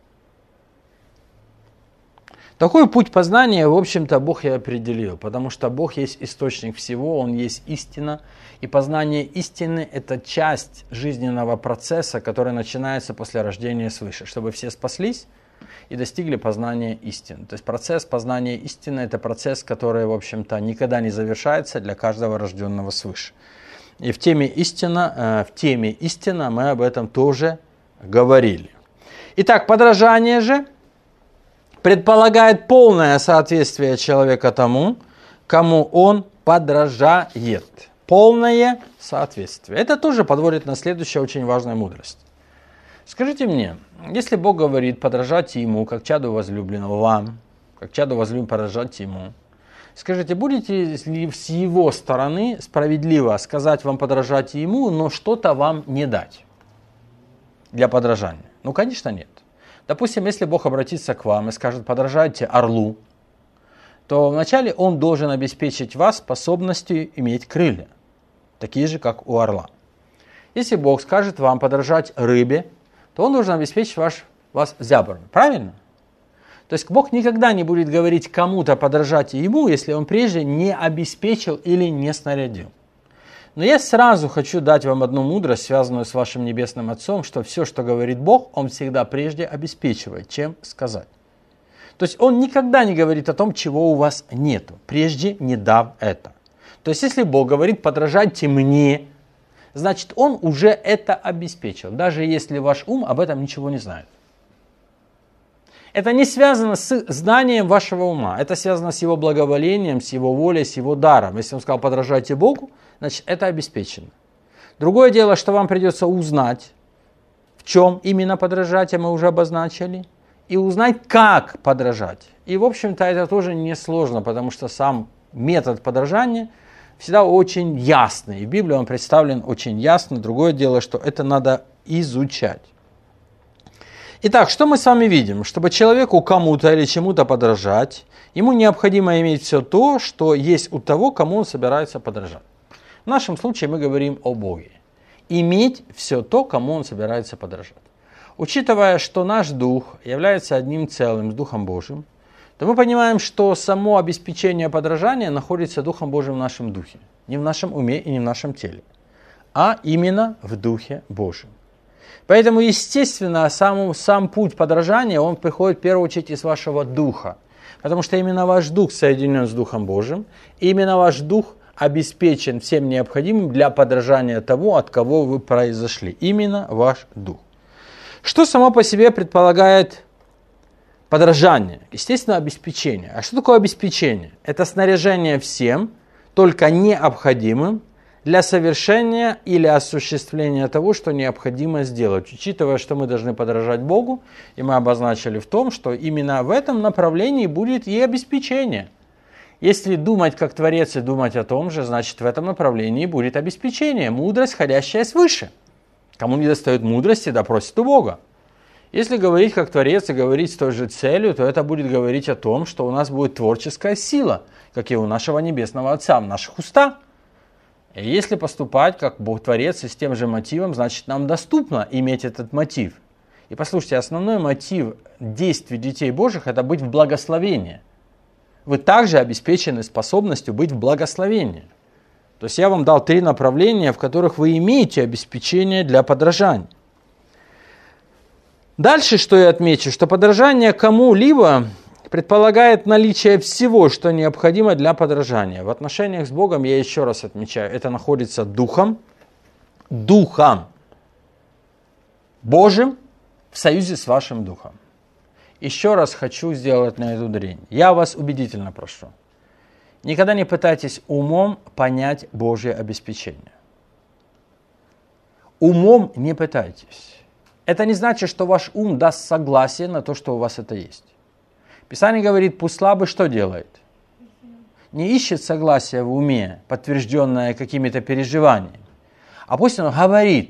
Такой путь познания, в общем-то, Бог и определил, потому что Бог есть источник всего, Он есть истина, и познание истины – это часть жизненного процесса, который начинается после рождения свыше, чтобы все спаслись и достигли познания истины. То есть процесс познания истины – это процесс, который, в общем-то, никогда не завершается для каждого рожденного свыше. И в теме истина мы об этом тоже говорили. Итак, подражание же предполагает полное соответствие человека тому, кому он подражает. Полное соответствие. Это тоже подводит на следующую очень важную мудрость. Скажите мне, если Бог говорит, подражайте Ему, как чаду возлюбленного вам, как чаду возлюбленного подражайте Ему, скажите, будете ли с Его стороны справедливо сказать вам подражать Ему, но что-то вам не дать для подражания? Ну, конечно, нет. Допустим, если Бог обратится к вам и скажет, подражайте орлу, то вначале Он должен обеспечить вас способностью иметь крылья, такие же, как у орла. Если Бог скажет вам подражать рыбе, то Он должен обеспечить вас зябрами. Правильно? То есть Бог никогда не будет говорить кому-то подражать Ему, если Он прежде не обеспечил или не снарядил. Но я сразу хочу дать вам одну мудрость, связанную с вашим Небесным Отцом, что все, что говорит Бог, Он всегда прежде обеспечивает, чем сказать. То есть Он никогда не говорит о том, чего у вас нету, прежде не дав это. То есть если Бог говорит, подражайте мне, значит Он уже это обеспечил, даже если ваш ум об этом ничего не знает. Это не связано с знанием вашего ума, это связано с Его благоволением, с Его волей, с Его даром. Если Он сказал, подражайте Богу, значит это обеспечено. Другое дело, что вам придется узнать, в чем именно подражать, мы уже обозначили, и узнать, как подражать. И, в общем-то, это тоже несложно, потому что сам метод подражания всегда очень ясный. И в Библии он представлен очень ясно. Другое дело, что это надо изучать. Итак, что мы с вами видим? Чтобы человеку кому-то или чему-то подражать, ему необходимо иметь все то, что есть у того, кому он собирается подражать. В нашем случае мы говорим о Боге. Иметь все то, кому он собирается подражать. Учитывая, что наш дух является одним целым с Духом Божьим, то мы понимаем, что само обеспечение подражания находится Духом Божьим в нашем духе. Не в нашем уме и не в нашем теле, а именно в Духе Божьем. Поэтому, естественно, сам путь подражания, он приходит в первую очередь из вашего духа. Потому что именно ваш дух соединен с Духом Божьим, и именно ваш дух обеспечен всем необходимым для подражания того, от кого вы произошли. Именно ваш дух. Что само по себе предполагает подражание? Естественно, обеспечение. А что такое обеспечение? Это снаряжение всем, только необходимым, для совершения или осуществления того, что необходимо сделать, учитывая, что мы должны подражать Богу, и мы обозначили в том, что именно в этом направлении будет и обеспечение. Если думать как Творец и думать о том же, значит в этом направлении будет обеспечение, мудрость, ходящая свыше. Кому не достает мудрости, да просит у Бога. Если говорить как Творец и говорить с той же целью, то это будет говорить о том, что у нас будет творческая сила, как и у нашего Небесного Отца, в наших устах. И если поступать как Бог-творец и с тем же мотивом, значит нам доступно иметь этот мотив. И послушайте, основной мотив действий детей Божьих – это быть в благословении. Вы также обеспечены способностью быть в благословении. То есть я вам дал 3 направления, в которых вы имеете обеспечение для подражания. Дальше, что я отмечу, что подражание кому-либо предполагает наличие всего, что необходимо для подражания. В отношениях с Богом, я еще раз отмечаю, это находится Духом Божьим в союзе с вашим Духом. Еще раз хочу сделать на это ударение. Я вас убедительно прошу. Никогда не пытайтесь умом понять Божье обеспечение. Умом не пытайтесь. Это не значит, что ваш ум даст согласие на то, что у вас это есть. Писание говорит, пусть слабый что делает? Не ищет согласия в уме, подтвержденное какими-то переживаниями, а пусть он говорит.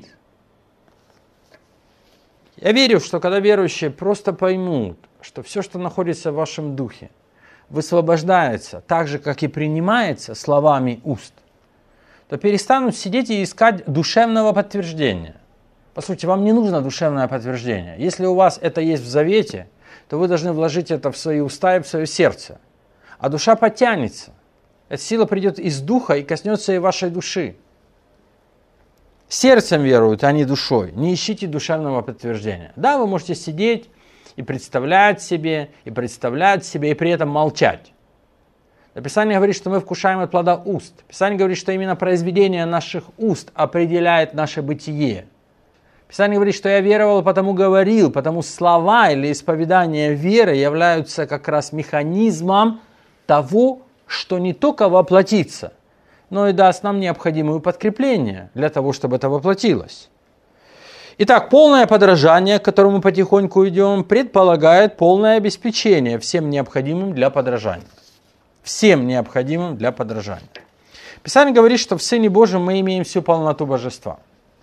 Я верю, что когда верующие просто поймут, что все, что находится в вашем духе, высвобождается так же, как и принимается словами уст, то перестанут сидеть и искать душевного подтверждения. По сути, вам не нужно душевное подтверждение. Если у вас это есть в завете, то вы должны вложить это в свои уста и в свое сердце. А душа потянется. Эта сила придет из духа и коснется и вашей души. Сердцем веруют, а не душой. Не ищите душевного подтверждения. Да, вы можете сидеть и представлять себе, и при этом молчать. Писание говорит, что мы вкушаем от плода уст. Писание говорит, что именно произведение наших уст определяет наше бытие. Писание говорит, что я веровал, потому говорил, потому слова или исповедание веры являются как раз механизмом того, что не только воплотится, но и даст нам необходимое подкрепление для того, чтобы это воплотилось. Итак, полное подражание, к которому мы потихоньку идем, предполагает полное обеспечение всем необходимым для подражания. Всем необходимым для подражания. Писание говорит, что в Сыне Божьем мы имеем всю полноту божества.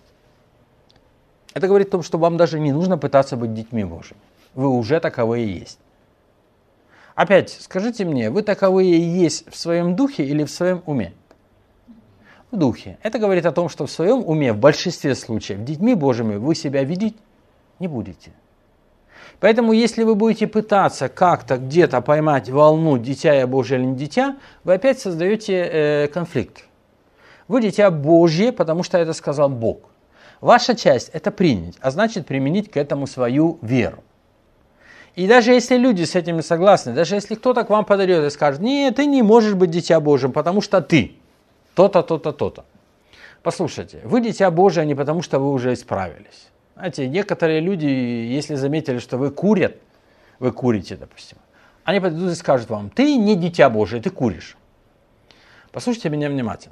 Это говорит о том, что вам даже не нужно пытаться быть детьми Божьими. Вы уже таковые есть. Опять, скажите мне, вы таковые есть в своем духе или в своем уме? В духе. Это говорит о том, что в своем уме, в большинстве случаев, детьми Божьими вы себя видеть не будете. Поэтому, если вы будете пытаться как-то где-то поймать волну, дитя я Божье или не дитя, вы опять создаете конфликт. Вы дитя Божье, потому что это сказал Бог. Ваша часть – это принять, а значит применить к этому свою веру. И даже если люди с этим не согласны, даже если кто-то к вам подойдет и скажет, нет, ты не можешь быть дитя Божьим, потому что ты то-то, то-то, то-то. Послушайте, вы дитя Божие не потому, что вы уже исправились. Знаете, некоторые люди, если заметили, что вы курите, допустим, они подойдут и скажут вам, ты не дитя Божие, ты куришь. Послушайте меня внимательно.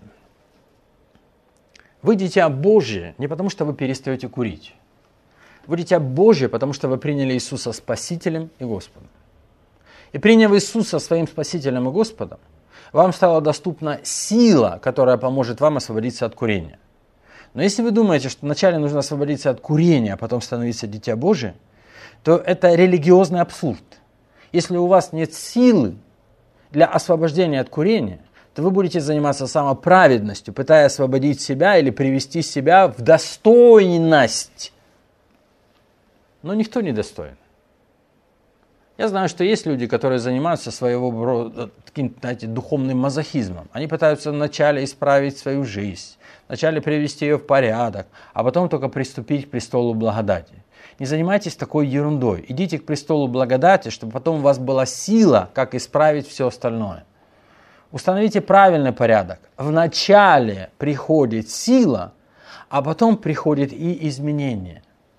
Вы дитя Божие не потому, что вы перестаете курить. Вы дитя Божие, потому что вы приняли Иисуса Спасителем и Господом. И приняв Иисуса своим Спасителем и Господом, вам стала доступна сила, которая поможет вам освободиться от курения. Но если вы думаете, что вначале нужно освободиться от курения, а потом становиться дитя Божие, то это религиозный абсурд. Если у вас нет силы для освобождения от курения, то вы будете заниматься самоправедностью, пытаясь освободить себя или привести себя в достойность. Но никто не достоин. Я знаю, что есть люди, которые занимаются своего рода таким, знаете, духовным мазохизмом. Они пытаются вначале исправить свою жизнь, вначале привести ее в порядок, а потом только приступить к престолу благодати. Не занимайтесь такой ерундой. Идите к престолу благодати, чтобы потом у вас была сила, как исправить все остальное. Установите правильный порядок. Вначале приходит сила, а потом приходит и изменение.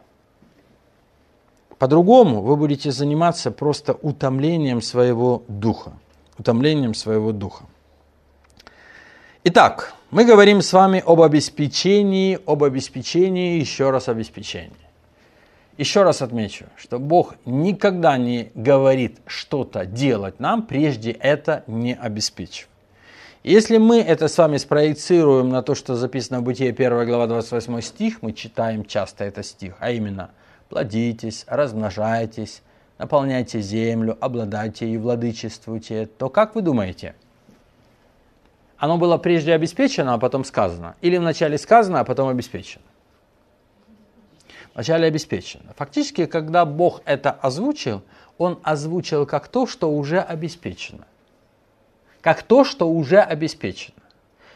По-другому вы будете заниматься просто утомлением своего духа. Утомлением своего духа. Итак, мы говорим с вами об обеспечении, еще раз обеспечении. Еще раз отмечу, что Бог никогда не говорит что-то делать нам, прежде это не обеспечив. Если мы это с вами спроецируем на то, что записано в Бытие 1 глава 28 стих, мы читаем часто этот стих, а именно «плодитесь, размножайтесь, наполняйте землю, обладайте и владычествуйте», то как вы думаете? Оно было прежде обеспечено, а потом сказано? Или вначале сказано, а потом обеспечено? Вначале обеспечено. Фактически, когда Бог это озвучил, Он озвучил как то, что уже обеспечено. Как то, что уже обеспечено.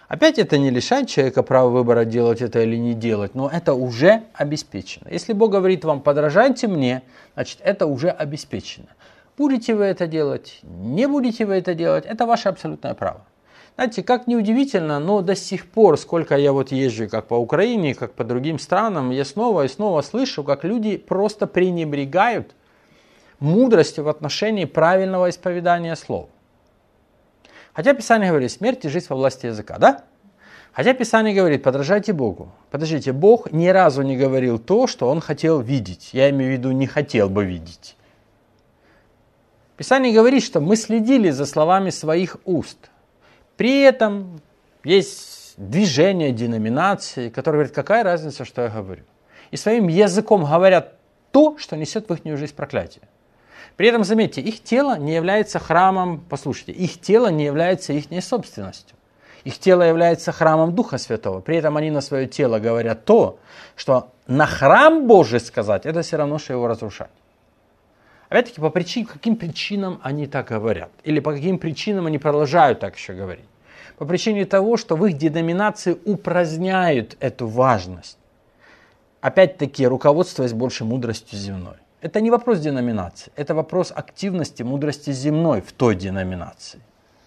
Опять это не лишает человека права выбора делать это или не делать, но это уже обеспечено. Если Бог говорит вам подражайте мне, значит это уже обеспечено. Будете вы это делать, не будете вы это делать, это ваше абсолютное право. Знаете, как неудивительно, но до сих пор, сколько я вот езжу как по Украине, как по другим странам, я снова и снова слышу, как люди просто пренебрегают мудростью в отношении правильного исповедания слов. Хотя Писание говорит, смерть и жизнь во власти языка, да? Хотя Писание говорит, подражайте Богу. Подождите, Бог ни разу не говорил то, что Он хотел видеть. Я имею в виду, не хотел бы видеть. Писание говорит, что мы следили за словами своих уст. При этом есть движение, деноминации, которые говорят, какая разница, что я говорю. И своим языком говорят то, что несет в их жизнь проклятие. При этом, заметьте, их тело не является храмом, послушайте, их тело не является их собственностью. Их тело является храмом Духа Святого. При этом они на свое тело говорят то, что на храм Божий сказать, это все равно, что его разрушать. Опять-таки, по каким причинам они так говорят? Или по каким причинам они продолжают так еще говорить? По причине того, что в их деноминации упраздняют эту важность. Опять-таки, руководствуясь больше мудростью земной. Это не вопрос деноминации, это вопрос активности, мудрости земной в той деноминации.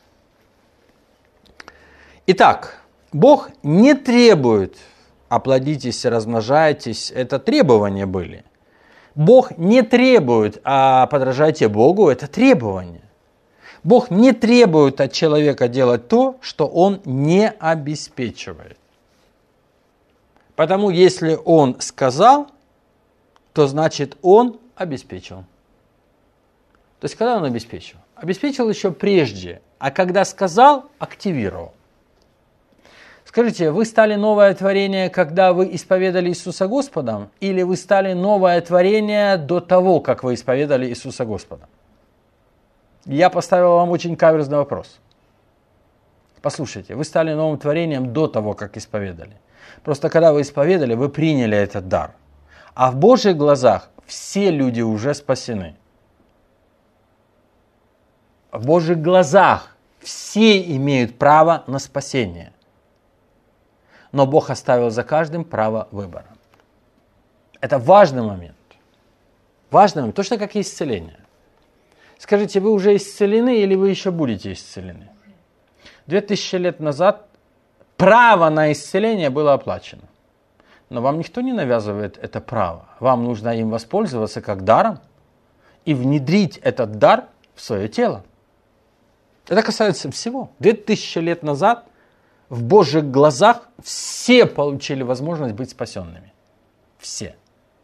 Итак, Бог не требует, оплодитесь, размножайтесь, это требования были. Бог не требует, а подражайте Богу, это требование. Бог не требует от человека делать то, что он не обеспечивает. Потому если он сказал, то значит он обеспечил. То есть когда он обеспечил? Обеспечил еще прежде, а когда сказал, активировал. Скажите, вы стали новое творение, когда вы исповедали Иисуса Господом, или вы стали новое творение до того, как вы исповедали Иисуса Господом? Я поставил вам очень каверзный вопрос. Послушайте, вы стали новым творением до того, как исповедали. Просто когда вы исповедали, вы приняли этот дар. А в Божьих глазах все люди уже спасены. В Божьих глазах все имеют право на спасение. Но Бог оставил за каждым право выбора. Это важный момент. Важный момент. Точно как и исцеление. Скажите, вы уже исцелены или вы еще будете исцелены? 2000 лет назад право на исцеление было оплачено. Но вам никто не навязывает это право. Вам нужно им воспользоваться как даром и внедрить этот дар в свое тело. Это касается всего. 2000 лет назад в Божьих глазах все получили возможность быть спасенными. Все.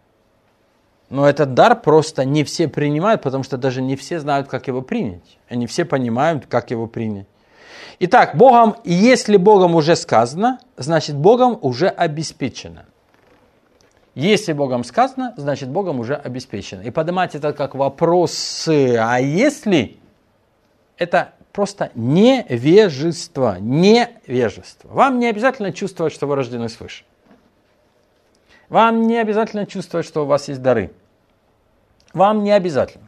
Но этот дар просто не все принимают, потому что даже не все знают, как его принять. И не все понимают, как его принять. Итак, Богом, если Богом уже сказано, значит Богом уже обеспечено. Если Богом сказано, значит Богом уже обеспечено. И поднимать это как вопрос, а если, это просто невежество. Невежество. Вам не обязательно чувствовать, что вы рождены свыше. Вам не обязательно чувствовать, что у вас есть дары. Вам не обязательно.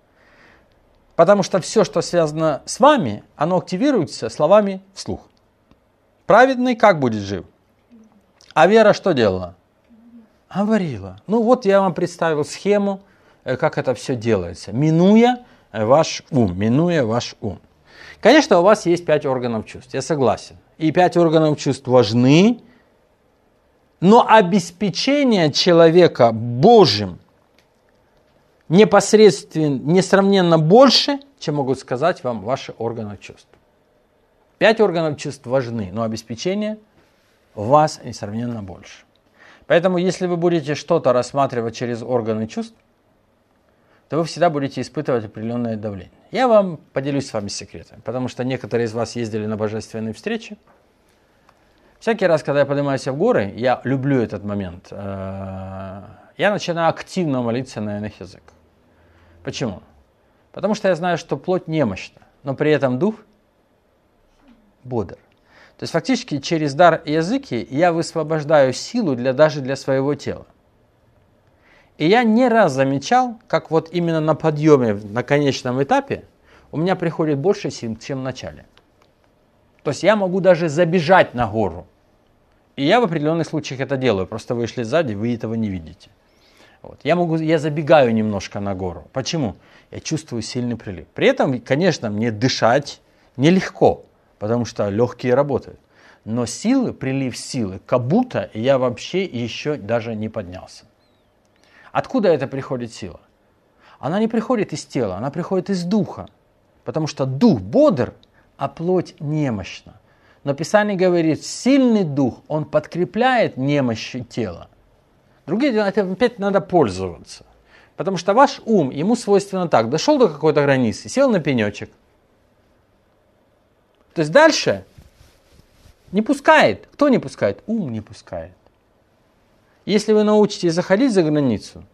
Потому что все, что связано с вами, оно активируется словами вслух. Праведный как будет жив? А вера что делала? Говорила. Ну вот я вам представил схему, как это все делается. Минуя ваш ум. Минуя ваш ум. Конечно, у вас есть 5 органов чувств, я согласен. И 5 органов чувств важны, но обеспечение человека Божьим непосредственно, несравненно больше, чем могут сказать вам ваши органы чувств. 5 органов чувств важны, но обеспечение у вас несравненно больше. Поэтому, если вы будете что-то рассматривать через органы чувств, то вы всегда будете испытывать определенное давление. Я вам поделюсь с вами секретом, потому что некоторые из вас ездили на божественные встречи. Всякий раз, когда я поднимаюсь в горы, я люблю этот момент, я начинаю активно молиться на иных языках. Почему? Потому что я знаю, что плоть немощна, но при этом дух бодр. То есть фактически через дар языки я высвобождаю силу даже для своего тела. И я не раз замечал, как вот именно на подъеме, на конечном этапе, у меня приходит больше сил, чем в начале. То есть я могу даже забежать на гору. И я в определенных случаях это делаю. Просто вы шли сзади, вы этого не видите. Вот. Я забегаю немножко на гору. Почему? Я чувствую сильный прилив. При этом, конечно, мне дышать нелегко, потому что легкие работают. Но прилив силы, как будто я вообще еще даже не поднялся. Откуда это приходит сила? Она не приходит из тела, она приходит из духа. Потому что дух бодр, а плоть немощна. Но Писание говорит, сильный дух, он подкрепляет немощь тела. Другие дела, это опять надо пользоваться. Потому что ваш ум, ему свойственно так, дошел до какой-то границы, сел на пенечек. То есть дальше не пускает. Кто не пускает? Ум не пускает. Если вы научитесь заходить за границу,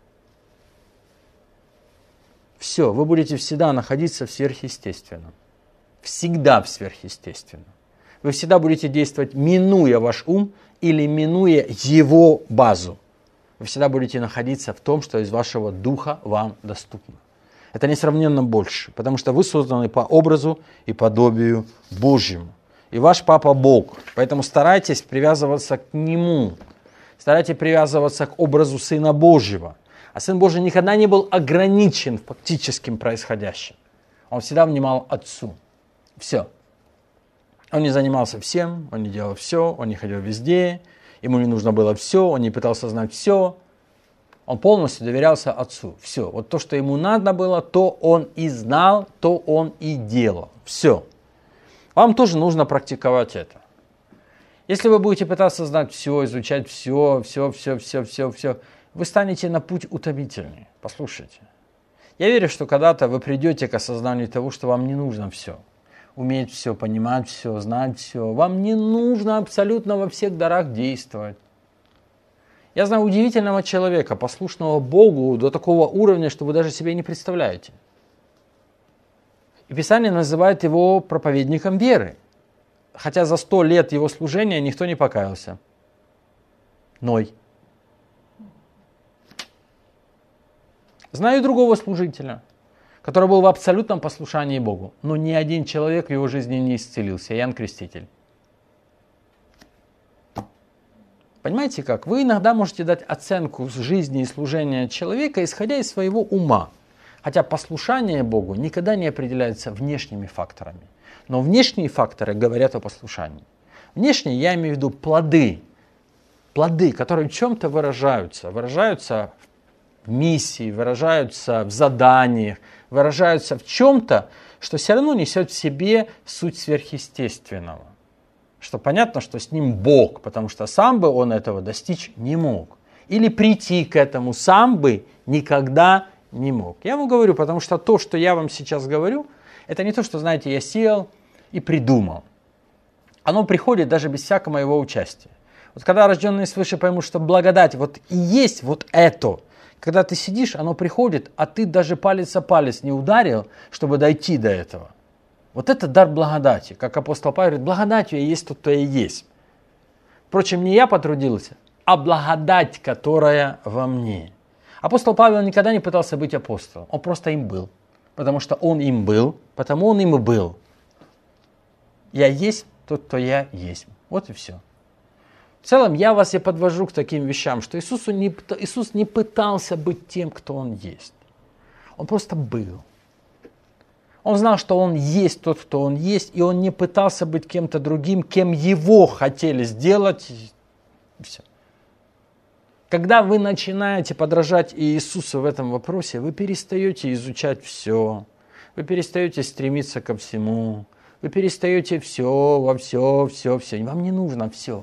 все, вы будете всегда находиться в сверхъестественном. Всегда в сверхъестественном. Вы всегда будете действовать, минуя ваш ум или минуя его базу. Вы всегда будете находиться в том, что из вашего духа вам доступно. Это несравненно больше, потому что вы созданы по образу и подобию Божьему. И ваш Папа Бог. Поэтому старайтесь привязываться к Нему. Старайтесь привязываться к образу Сына Божьего. А Сын Божий никогда не был ограничен фактическим происходящим. Он всегда внимал Отцу. Все. Он не занимался всем, он не делал все, он не ходил везде, ему не нужно было все, он не пытался знать все. Он полностью доверялся Отцу. Все. Вот то, что ему надо было, то он и знал, то он и делал. Все. Вам тоже нужно практиковать это. Если вы будете пытаться знать все, изучать все, вы станете на путь утомительный. Послушайте. Я верю, что когда-то вы придете к осознанию того, что вам не нужно все. Уметь все, понимать все, знать все. Вам не нужно абсолютно во всех дарах действовать. Я знаю удивительного человека, послушного Богу до такого уровня, что вы даже себе не представляете. И Писание называет его проповедником веры. Хотя за 100 лет его служения никто не покаялся. Ной. Знаю другого служителя, который был в абсолютном послушании Богу, но ни один человек в его жизни не исцелился. Иоанн Креститель. Понимаете как? Вы иногда можете дать оценку жизни и служения человека, исходя из своего ума. Хотя послушание Богу никогда не определяется внешними факторами. Но внешние факторы говорят о послушании. Внешние, я имею в виду плоды. Плоды, которые в чем-то выражаются. Выражаются в миссии, выражаются в заданиях, выражаются в чем-то, что все равно несет в себе суть сверхъестественного. Что понятно, что с ним Бог, потому что сам бы он этого достичь не мог. Или прийти к этому сам бы никогда не мог. Я вам говорю, потому что то, что я вам сейчас говорю, это не то, что, знаете, я сел и придумал. Оно приходит даже без всякого моего участия. Вот когда рожденные свыше поймут, что благодать вот и есть вот это, когда ты сидишь, оно приходит, а ты даже палец о палец не ударил, чтобы дойти до этого. Вот это дар благодати. Как апостол Павел говорит, благодатью я есть тот, кто я есть. Впрочем, не я потрудился, а благодать, которая во мне. Апостол Павел никогда не пытался быть апостолом, он просто им был. Потому что он им был, потому он им и был. Я есть тот, кто я есть. Вот и все. В целом, я вас и подвожу к таким вещам, что Иисус не пытался быть тем, кто Он есть. Он просто был. Он знал, что Он есть тот, кто Он есть, и Он не пытался быть кем-то другим, кем Его хотели сделать. И все. Когда вы начинаете подражать Иисусу в этом вопросе, вы перестаете изучать все, вы перестаете стремиться ко всему, вы перестаете все. Вам не нужно все.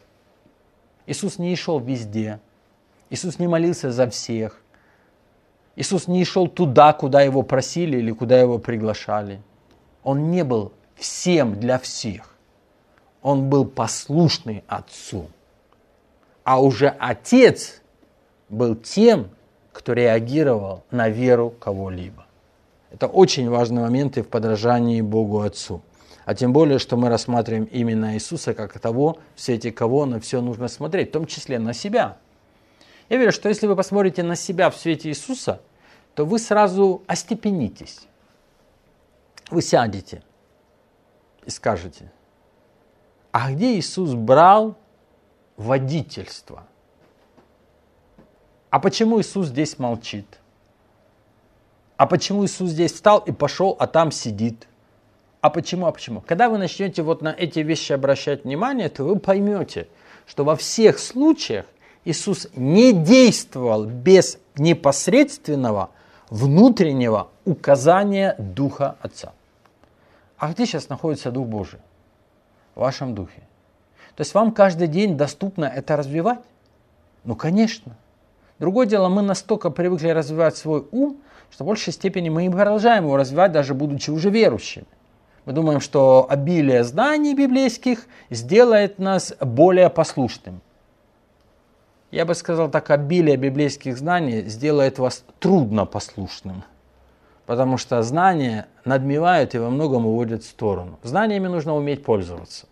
Иисус не шел везде. Иисус не молился за всех. Иисус не шел туда, куда Его просили или куда Его приглашали. Он не был всем для всех. Он был послушный Отцу. А уже Отец был тем, кто реагировал на веру кого-либо. Это очень важный момент и в подражании Богу Отцу. А тем более, что мы рассматриваем именно Иисуса как того, в свете кого на все нужно смотреть, в том числе на себя. Я верю, что если вы посмотрите на себя в свете Иисуса, то вы сразу остепенитесь. Вы сядете и скажете, А где Иисус брал водительство? А почему Иисус здесь молчит? А почему Иисус здесь встал и пошел, а там сидит? А почему? Когда вы начнете вот на эти вещи обращать внимание, то вы поймете, что во всех случаях Иисус не действовал без непосредственного внутреннего указания Духа Отца. А где сейчас находится Дух Божий? В вашем духе. То есть вам каждый день доступно это развивать? Ну, конечно. Другое дело, мы настолько привыкли развивать свой ум, что в большей степени мы и продолжаем его развивать, даже будучи уже верующими. Мы думаем, что обилие знаний библейских сделает нас более послушными. Я бы сказал так, обилие библейских знаний сделает вас труднопослушным. Потому что знания надмевают и во многом уводят в сторону. Знаниями нужно уметь пользоваться.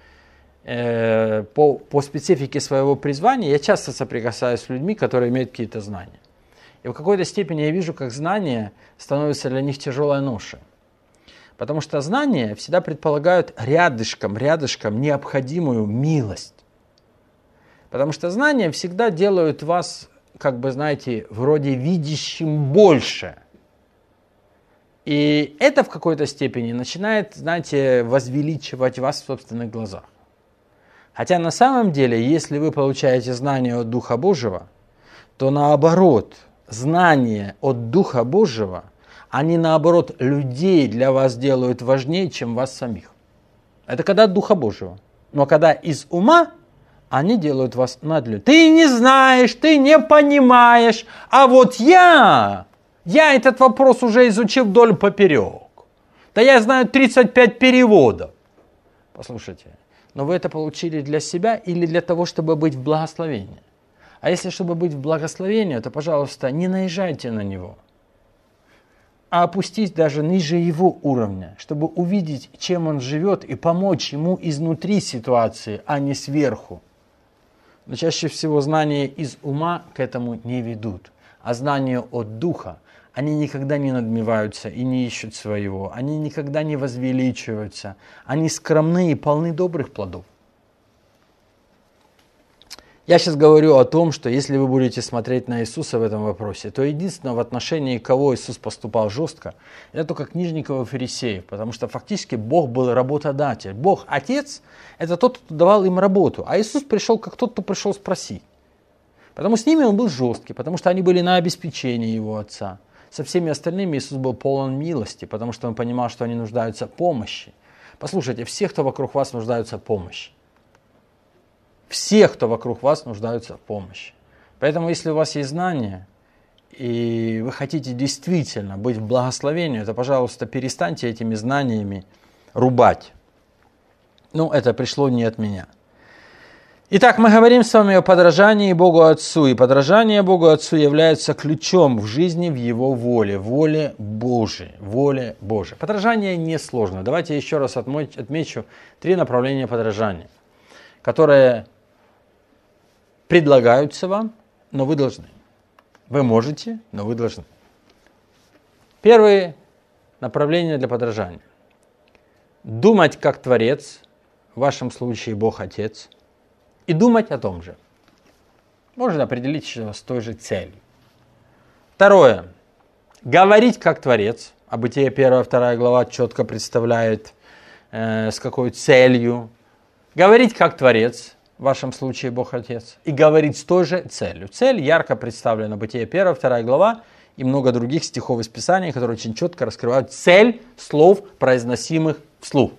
По специфике своего призвания я часто соприкасаюсь с людьми, которые имеют какие-то знания. И в какой-то степени я вижу, как знания становятся для них тяжелой ношей. Потому что знания всегда предполагают рядышком необходимую милость. Потому что знания всегда делают вас, как бы, знаете, вроде видящим больше. И это в какой-то степени начинает, знаете, возвеличивать вас в собственных глазах. Хотя на самом деле, если вы получаете знания от Духа Божьего, то наоборот, знания от Духа Божьего, они наоборот людей для вас делают важнее, чем вас самих. Это когда от Духа Божьего. Но когда из ума, они делают вас над людьми. Ты не знаешь, ты не понимаешь, а вот я этот вопрос уже изучил вдоль поперек. Да я знаю 35 переводов. Послушайте, но вы это получили для себя или для того, чтобы быть в благословении? А если чтобы быть в благословении, то, пожалуйста, не наезжайте на него, а опустись даже ниже его уровня, чтобы увидеть, чем он живет, и помочь ему изнутри ситуации, а не сверху. Но чаще всего знания из ума к этому не ведут, а знания от Духа, они никогда не надмеваются и не ищут своего, они никогда не возвеличиваются, они скромны и полны добрых плодов. Я сейчас говорю о том, что если вы будете смотреть на Иисуса в этом вопросе, то единственное, в отношении кого Иисус поступал жестко, это только книжников и фарисеев, потому что фактически Бог был работодатель. Бог, Отец, это тот, кто давал им работу, а Иисус пришел как тот, кто пришел спросить. Потому с ними он был жесткий, потому что они были на обеспечении его Отца. Со всеми остальными Иисус был полон милости, потому что он понимал, что они нуждаются в помощи. Послушайте, все, кто вокруг вас, нуждаются в помощи. Все, кто вокруг вас, нуждаются в помощи. Поэтому, если у вас есть знания, и вы хотите действительно быть в благословении, то, пожалуйста, перестаньте этими знаниями рубать. Ну, это пришло не от меня. Итак, мы говорим с вами о подражании Богу Отцу. И подражание Богу Отцу является ключом в жизни, в Его воле, воле Божией, воле Божией. Подражание несложно. Давайте еще раз отмечу 3 направления подражания, которые предлагаются вам, но вы должны. Вы можете, но вы должны. Первое направление для подражания. Думать как Творец, в вашем случае Бог Отец, и думать о том же. Можно определить его с той же целью. Второе. Говорить как Творец. А Бытие 1-2 глава четко представляет, с какой целью. Говорить как Творец, в вашем случае Бог Отец, и говорить с той же целью. Цель ярко представлена в Бытие 1-2 глава и много других стихов из Писания, которые очень четко раскрывают цель слов, произносимых вслух.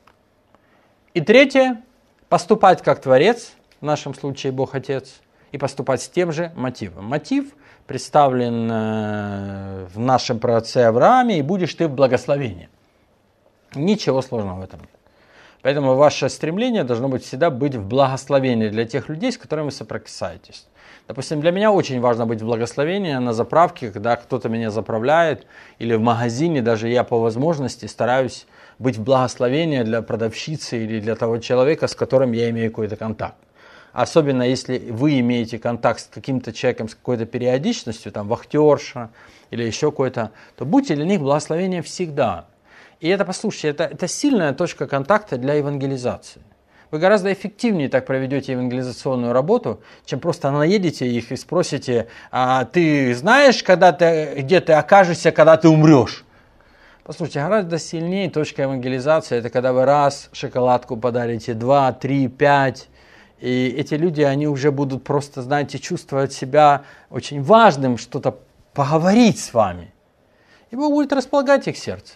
И третье. Поступать как Творец, в нашем случае Бог Отец, и поступать с тем же мотивом. Мотив представлен в нашем праотце Аврааме, и будешь ты в благословении. Ничего сложного в этом нет. Поэтому ваше стремление должно быть всегда быть в благословении для тех людей, с которыми вы соприкасаетесь. Допустим, для меня очень важно быть в благословении на заправке, когда кто-то меня заправляет, или в магазине, даже я по возможности стараюсь быть в благословении для продавщицы или для того человека, с которым я имею какой-то контакт. Особенно если вы имеете контакт с каким-то человеком с какой-то периодичностью, там вахтерша или еще какой-то, то будьте для них благословения всегда. И это, послушайте, это сильная точка контакта для евангелизации. Вы гораздо эффективнее так проведете евангелизационную работу, чем просто наедете их и спросите: а ты знаешь, где ты окажешься, когда ты умрешь? Послушайте, гораздо сильнее точка евангелизации — это когда вы раз шоколадку подарите, 2, 3, 5. И эти люди, они уже будут просто, знаете, чувствовать себя очень важным, что-то поговорить с вами. И Бог будет располагать их сердце.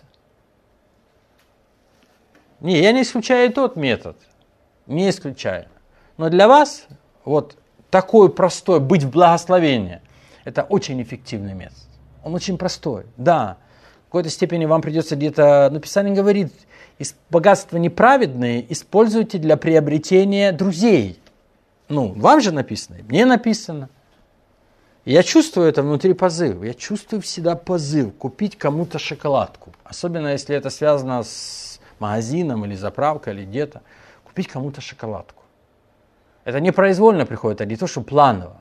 Не, я не исключаю тот метод. Не исключаю. Но для вас вот такой простой быть в благословении — это очень эффективный метод. Он очень простой. Да, в какой-то степени вам придется где-то, Писание говорит, богатства неправедные используйте для приобретения друзей. Вам же написано, мне написано. Я чувствую это внутри позыв. Я чувствую всегда позыв купить кому-то шоколадку. Особенно если это связано с магазином или заправкой или где-то. Купить кому-то шоколадку. Это непроизвольно приходит, а не то, что планово.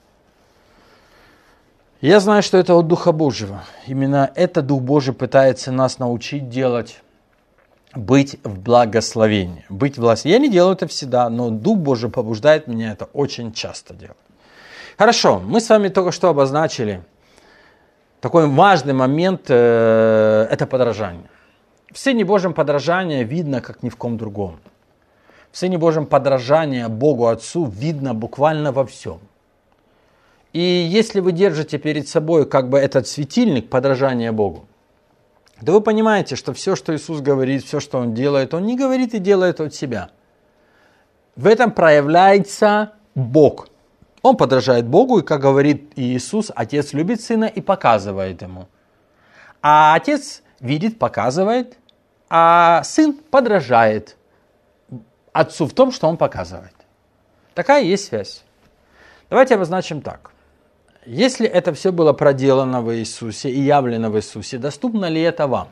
Я знаю, что это от Духа Божьего. Именно это Дух Божий пытается нас научить делать, быть в благословении. Я не делаю это всегда, но Дух Божий побуждает меня это очень часто делать. Хорошо, мы с вами только что обозначили такой важный момент, это подражание. В Сыне Божьем подражание видно, как ни в ком другом. В Сыне Божьем подражание Богу Отцу видно буквально во всем. И если вы держите перед собой этот светильник подражания Богу, то вы понимаете, что все, что Иисус говорит, все, что Он делает, Он не говорит и делает от себя. В этом проявляется Бог. Он подражает Богу, и, как говорит Иисус, Отец любит Сына и показывает Ему. А Отец видит, показывает, а Сын подражает Отцу в том, что Он показывает. Такая есть связь. Давайте обозначим так. Если это все было проделано в Иисусе и явлено в Иисусе, доступно ли это вам?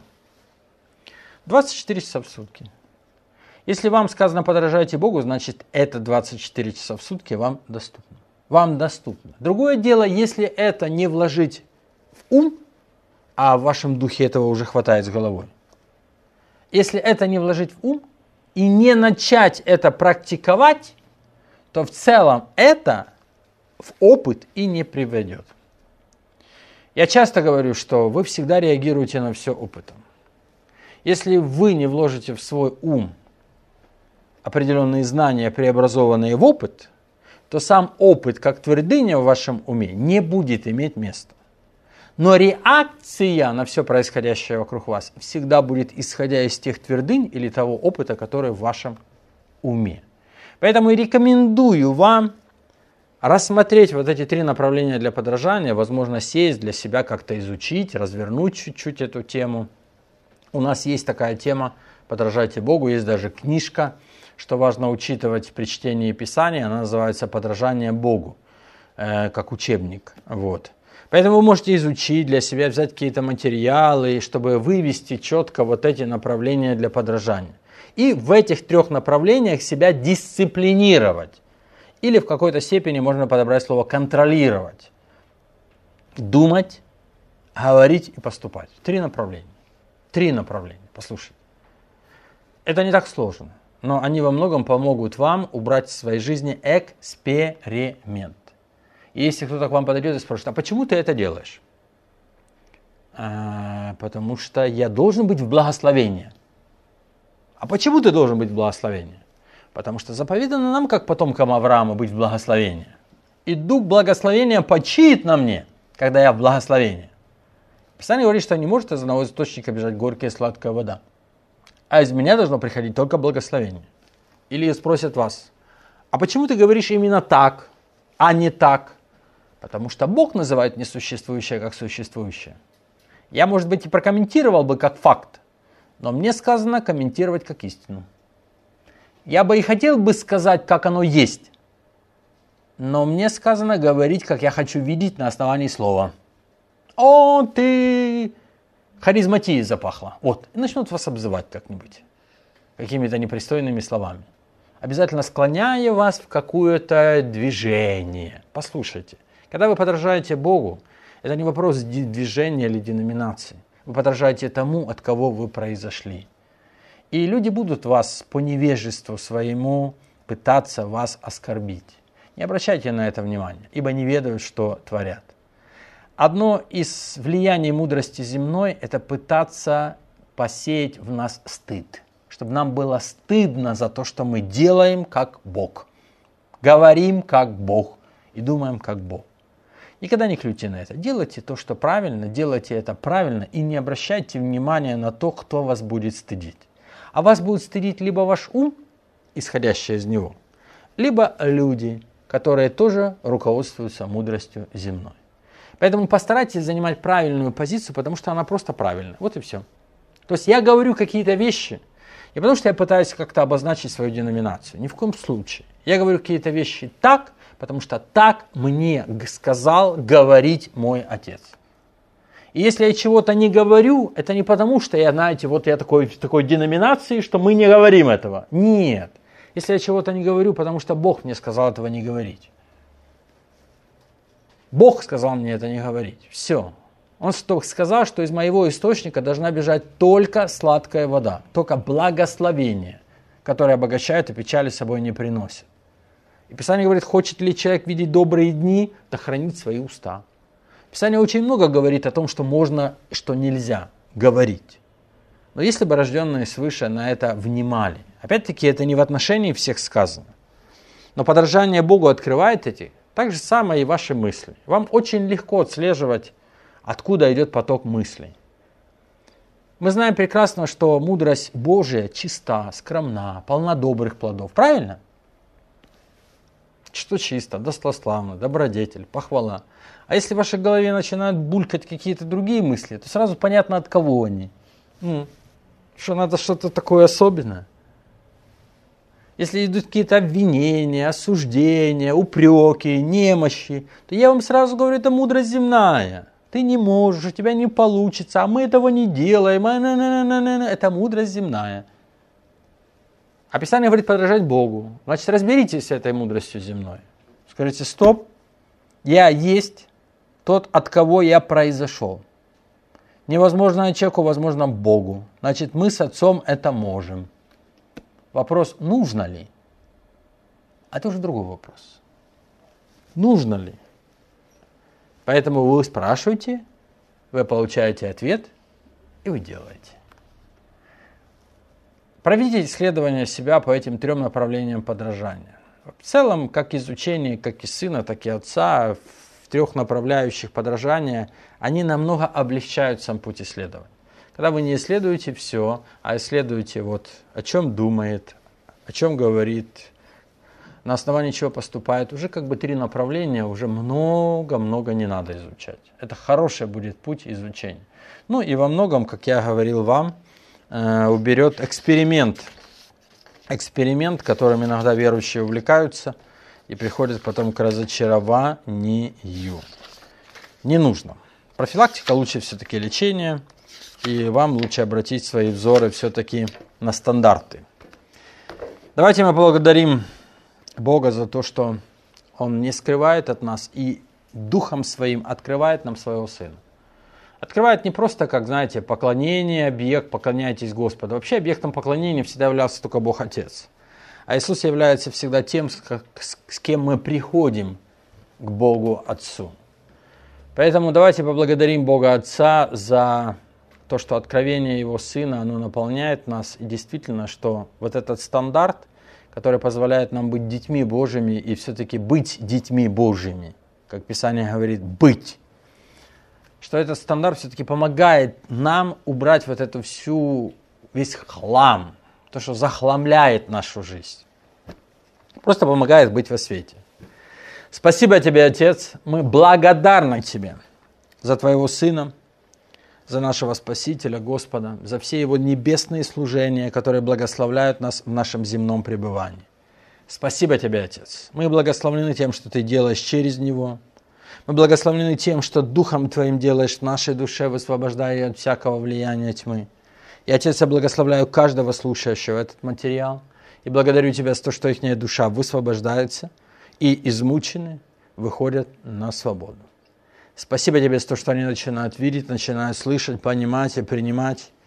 24 часа в сутки. Если вам сказано «подражайте Богу», значит это 24 часа в сутки вам доступно. Вам доступно. Другое дело, если это не вложить в ум, а в вашем духе этого уже хватает с головой. Если это не вложить в ум и не начать это практиковать, то в целом это в опыт и не приведет. Я часто говорю, что вы всегда реагируете на все опытом. Если вы не вложите в свой ум определенные знания, преобразованные в опыт, то сам опыт, как твердыня в вашем уме, не будет иметь места. Но реакция на все происходящее вокруг вас всегда будет исходя из тех твердынь или того опыта, который в вашем уме. Поэтому и рекомендую вам рассмотреть вот эти 3 направления для подражания, возможно, сесть для себя, как-то изучить, развернуть чуть-чуть эту тему. У нас есть такая тема «Подражайте Богу», есть даже книжка, что важно учитывать при чтении Писания, она называется «Подражание Богу», как учебник. Вот. Поэтому вы можете изучить для себя, взять какие-то материалы, чтобы вывести четко вот эти направления для подражания. И в этих 3 направлениях себя дисциплинировать. Или в какой-то степени можно подобрать слово «контролировать». Думать, говорить и поступать. 3 направления. 3 направления, послушайте. Это не так сложно, но они во многом помогут вам убрать в своей жизни эксперимент. И если кто-то к вам подойдет и спросит: а почему ты это делаешь? Потому что я должен быть в благословении. А почему ты должен быть в благословении? Потому что заповедано нам, как потомкам Авраама, быть в благословении. И дух благословения почиет на мне, когда я в благословении. Писание говорит, что не может из одного источника бежать горькая и сладкая вода. А из меня должно приходить только благословение. Или спросят вас: а почему ты говоришь именно так, а не так? Потому что Бог называет несуществующее как существующее. Я, может быть, и прокомментировал бы как факт, но мне сказано комментировать как истину. Я бы и хотел бы сказать, как оно есть, но мне сказано говорить, как я хочу видеть на основании слова. О, ты харизматией запахла. Вот, и начнут вас обзывать как-нибудь, какими-то непристойными словами. Обязательно склоняя вас в какое-то движение. Послушайте, когда вы подражаете Богу, это не вопрос движения или деноминации. Вы подражаете тому, от кого вы произошли. И люди будут вас по невежеству своему пытаться вас оскорбить. Не обращайте на это внимания, ибо не ведают, что творят. Одно из влияний мудрости земной – это пытаться посеять в нас стыд, чтобы нам было стыдно за то, что мы делаем как Бог, говорим как Бог и думаем как Бог. Никогда не клюйте на это. Делайте то, что правильно, делайте это правильно и не обращайте внимания на то, кто вас будет стыдить. А вас будет стыдить либо ваш ум, исходящий из него, либо люди, которые тоже руководствуются мудростью земной. Поэтому постарайтесь занимать правильную позицию, потому что она просто правильная. Вот и все. То есть я говорю какие-то вещи, не потому что я пытаюсь как-то обозначить свою деноминацию. Ни в коем случае. Я говорю какие-то вещи так, потому что так мне сказал говорить мой отец. И если я чего-то не говорю, это не потому, что я, знаете, вот я такой деноминации, что мы не говорим этого. Нет. Если я чего-то не говорю, потому что Бог мне сказал этого не говорить. Бог сказал мне это не говорить. Все. Он сказал, что из моего источника должна бежать только сладкая вода, только благословение, которое обогащает и печали с собой не приносит. И Писание говорит, хочет ли человек видеть добрые дни, да хранит свои уста. Писание очень много говорит о том, что можно, что нельзя говорить. Но если бы рожденные свыше на это внимали, опять-таки это не в отношении всех сказано, но подражание Богу открывает эти, так же самое и ваши мысли. Вам очень легко отслеживать, откуда идет поток мыслей. Мы знаем прекрасно, что мудрость Божия чиста, скромна, полна добрых плодов. Правильно? Что чисто, достославно, добродетель, похвала. А если в вашей голове начинают булькать какие-то другие мысли, то сразу понятно, от кого они. Что надо что-то такое особенное. Если идут какие-то обвинения, осуждения, упреки, немощи, то я вам сразу говорю, это мудрость земная. Ты не можешь, у тебя не получится, а мы этого не делаем. Это мудрость земная. А Писание говорит подражать Богу. Значит, разберитесь с этой мудростью земной. Скажите, стоп, я есть тот, от кого я произошел. Невозможно человеку, возможно Богу. Значит, мы с Отцом это можем. Вопрос, нужно ли? А это уже другой вопрос. Нужно ли? Поэтому вы спрашиваете, вы получаете ответ, и вы делаете. Проведите исследование себя по этим 3 направлениям подражания. В целом, как изучение, как и сына, так и отца, в 3 направляющих подражания, они намного облегчают сам путь исследования. Когда вы не исследуете все, а исследуете вот о чем думает, о чем говорит, на основании чего поступает, уже как бы 3 направления, уже много-много не надо изучать. Это хороший будет путь изучения. Ну и во многом, как я говорил вам, уберет эксперимент, которым иногда верующие увлекаются и приходят потом к разочарованию. Не нужно. Профилактика лучше все-таки лечения, и вам лучше обратить свои взоры все-таки на стандарты. Давайте мы поблагодарим Бога за то, что Он не скрывает от нас и Духом Своим открывает нам Своего Сына. Открывает не просто, как, знаете, поклонение, объект, поклоняйтесь Господу. Вообще объектом поклонения всегда являлся только Бог Отец. А Иисус является всегда тем, с кем мы приходим к Богу Отцу. Поэтому давайте поблагодарим Бога Отца за то, что откровение Его Сына, оно наполняет нас. И действительно, что вот этот стандарт, который позволяет нам быть детьми Божьими и все-таки быть детьми Божьими, как Писание говорит, быть. Что этот стандарт все-таки помогает нам убрать вот эту весь хлам, то, что захламляет нашу жизнь. Просто помогает быть во свете. Спасибо тебе, Отец. Мы благодарны тебе за Твоего Сына, за нашего Спасителя, Господа, за все Его небесные служения, которые благословляют нас в нашем земном пребывании. Спасибо тебе, Отец. Мы благословлены тем, что Ты делаешь через Него. Мы благословлены тем, что Духом Твоим делаешь в нашей душе, высвобождая ее от всякого влияния тьмы. И, Отец, я благословляю каждого слушающего этот материал. И благодарю Тебя за то, что их душа высвобождается, и измученные выходят на свободу. Спасибо Тебе за то, что они начинают видеть, начинают слышать, понимать и принимать.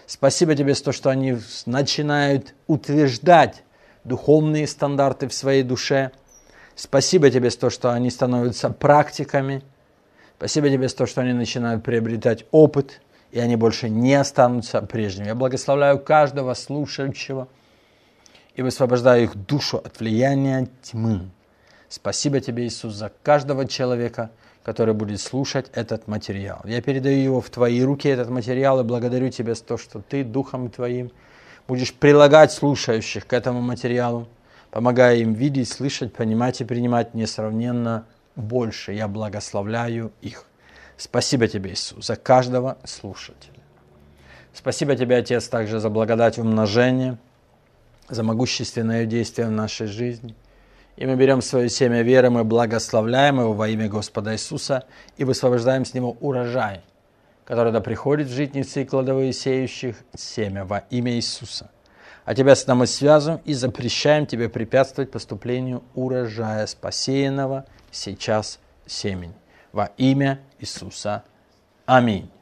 Спасибо Тебе за то, что они начинают утверждать духовные стандарты в своей душе. Спасибо Тебе за то, что они становятся практиками. Спасибо Тебе за то, что они начинают приобретать опыт, и они больше не останутся прежними. Я благословляю каждого слушающего и высвобождаю их душу от влияния тьмы. Спасибо Тебе, Иисус, за каждого человека, который будет слушать этот материал. Я передаю его в Твои руки, этот материал, и благодарю Тебя за то, что Ты Духом Твоим будешь прилагать слушающих к этому материалу, помогая им видеть, слышать, понимать и принимать несравненно больше. Я благословляю их. Спасибо Тебе, Иисус, за каждого слушателя. Спасибо Тебе, Отец, также за благодать умножения, за могущественное действие в нашей жизни. И мы берем свое семя веры, мы благословляем его во имя Господа Иисуса и высвобождаем с него урожай, который да приходит в житницы и кладовые сеющих семя во имя Иисуса. А Тебя с нами связываем и запрещаем Тебе препятствовать поступлению урожая, посеянного сейчас семени. Во имя Иисуса. Аминь.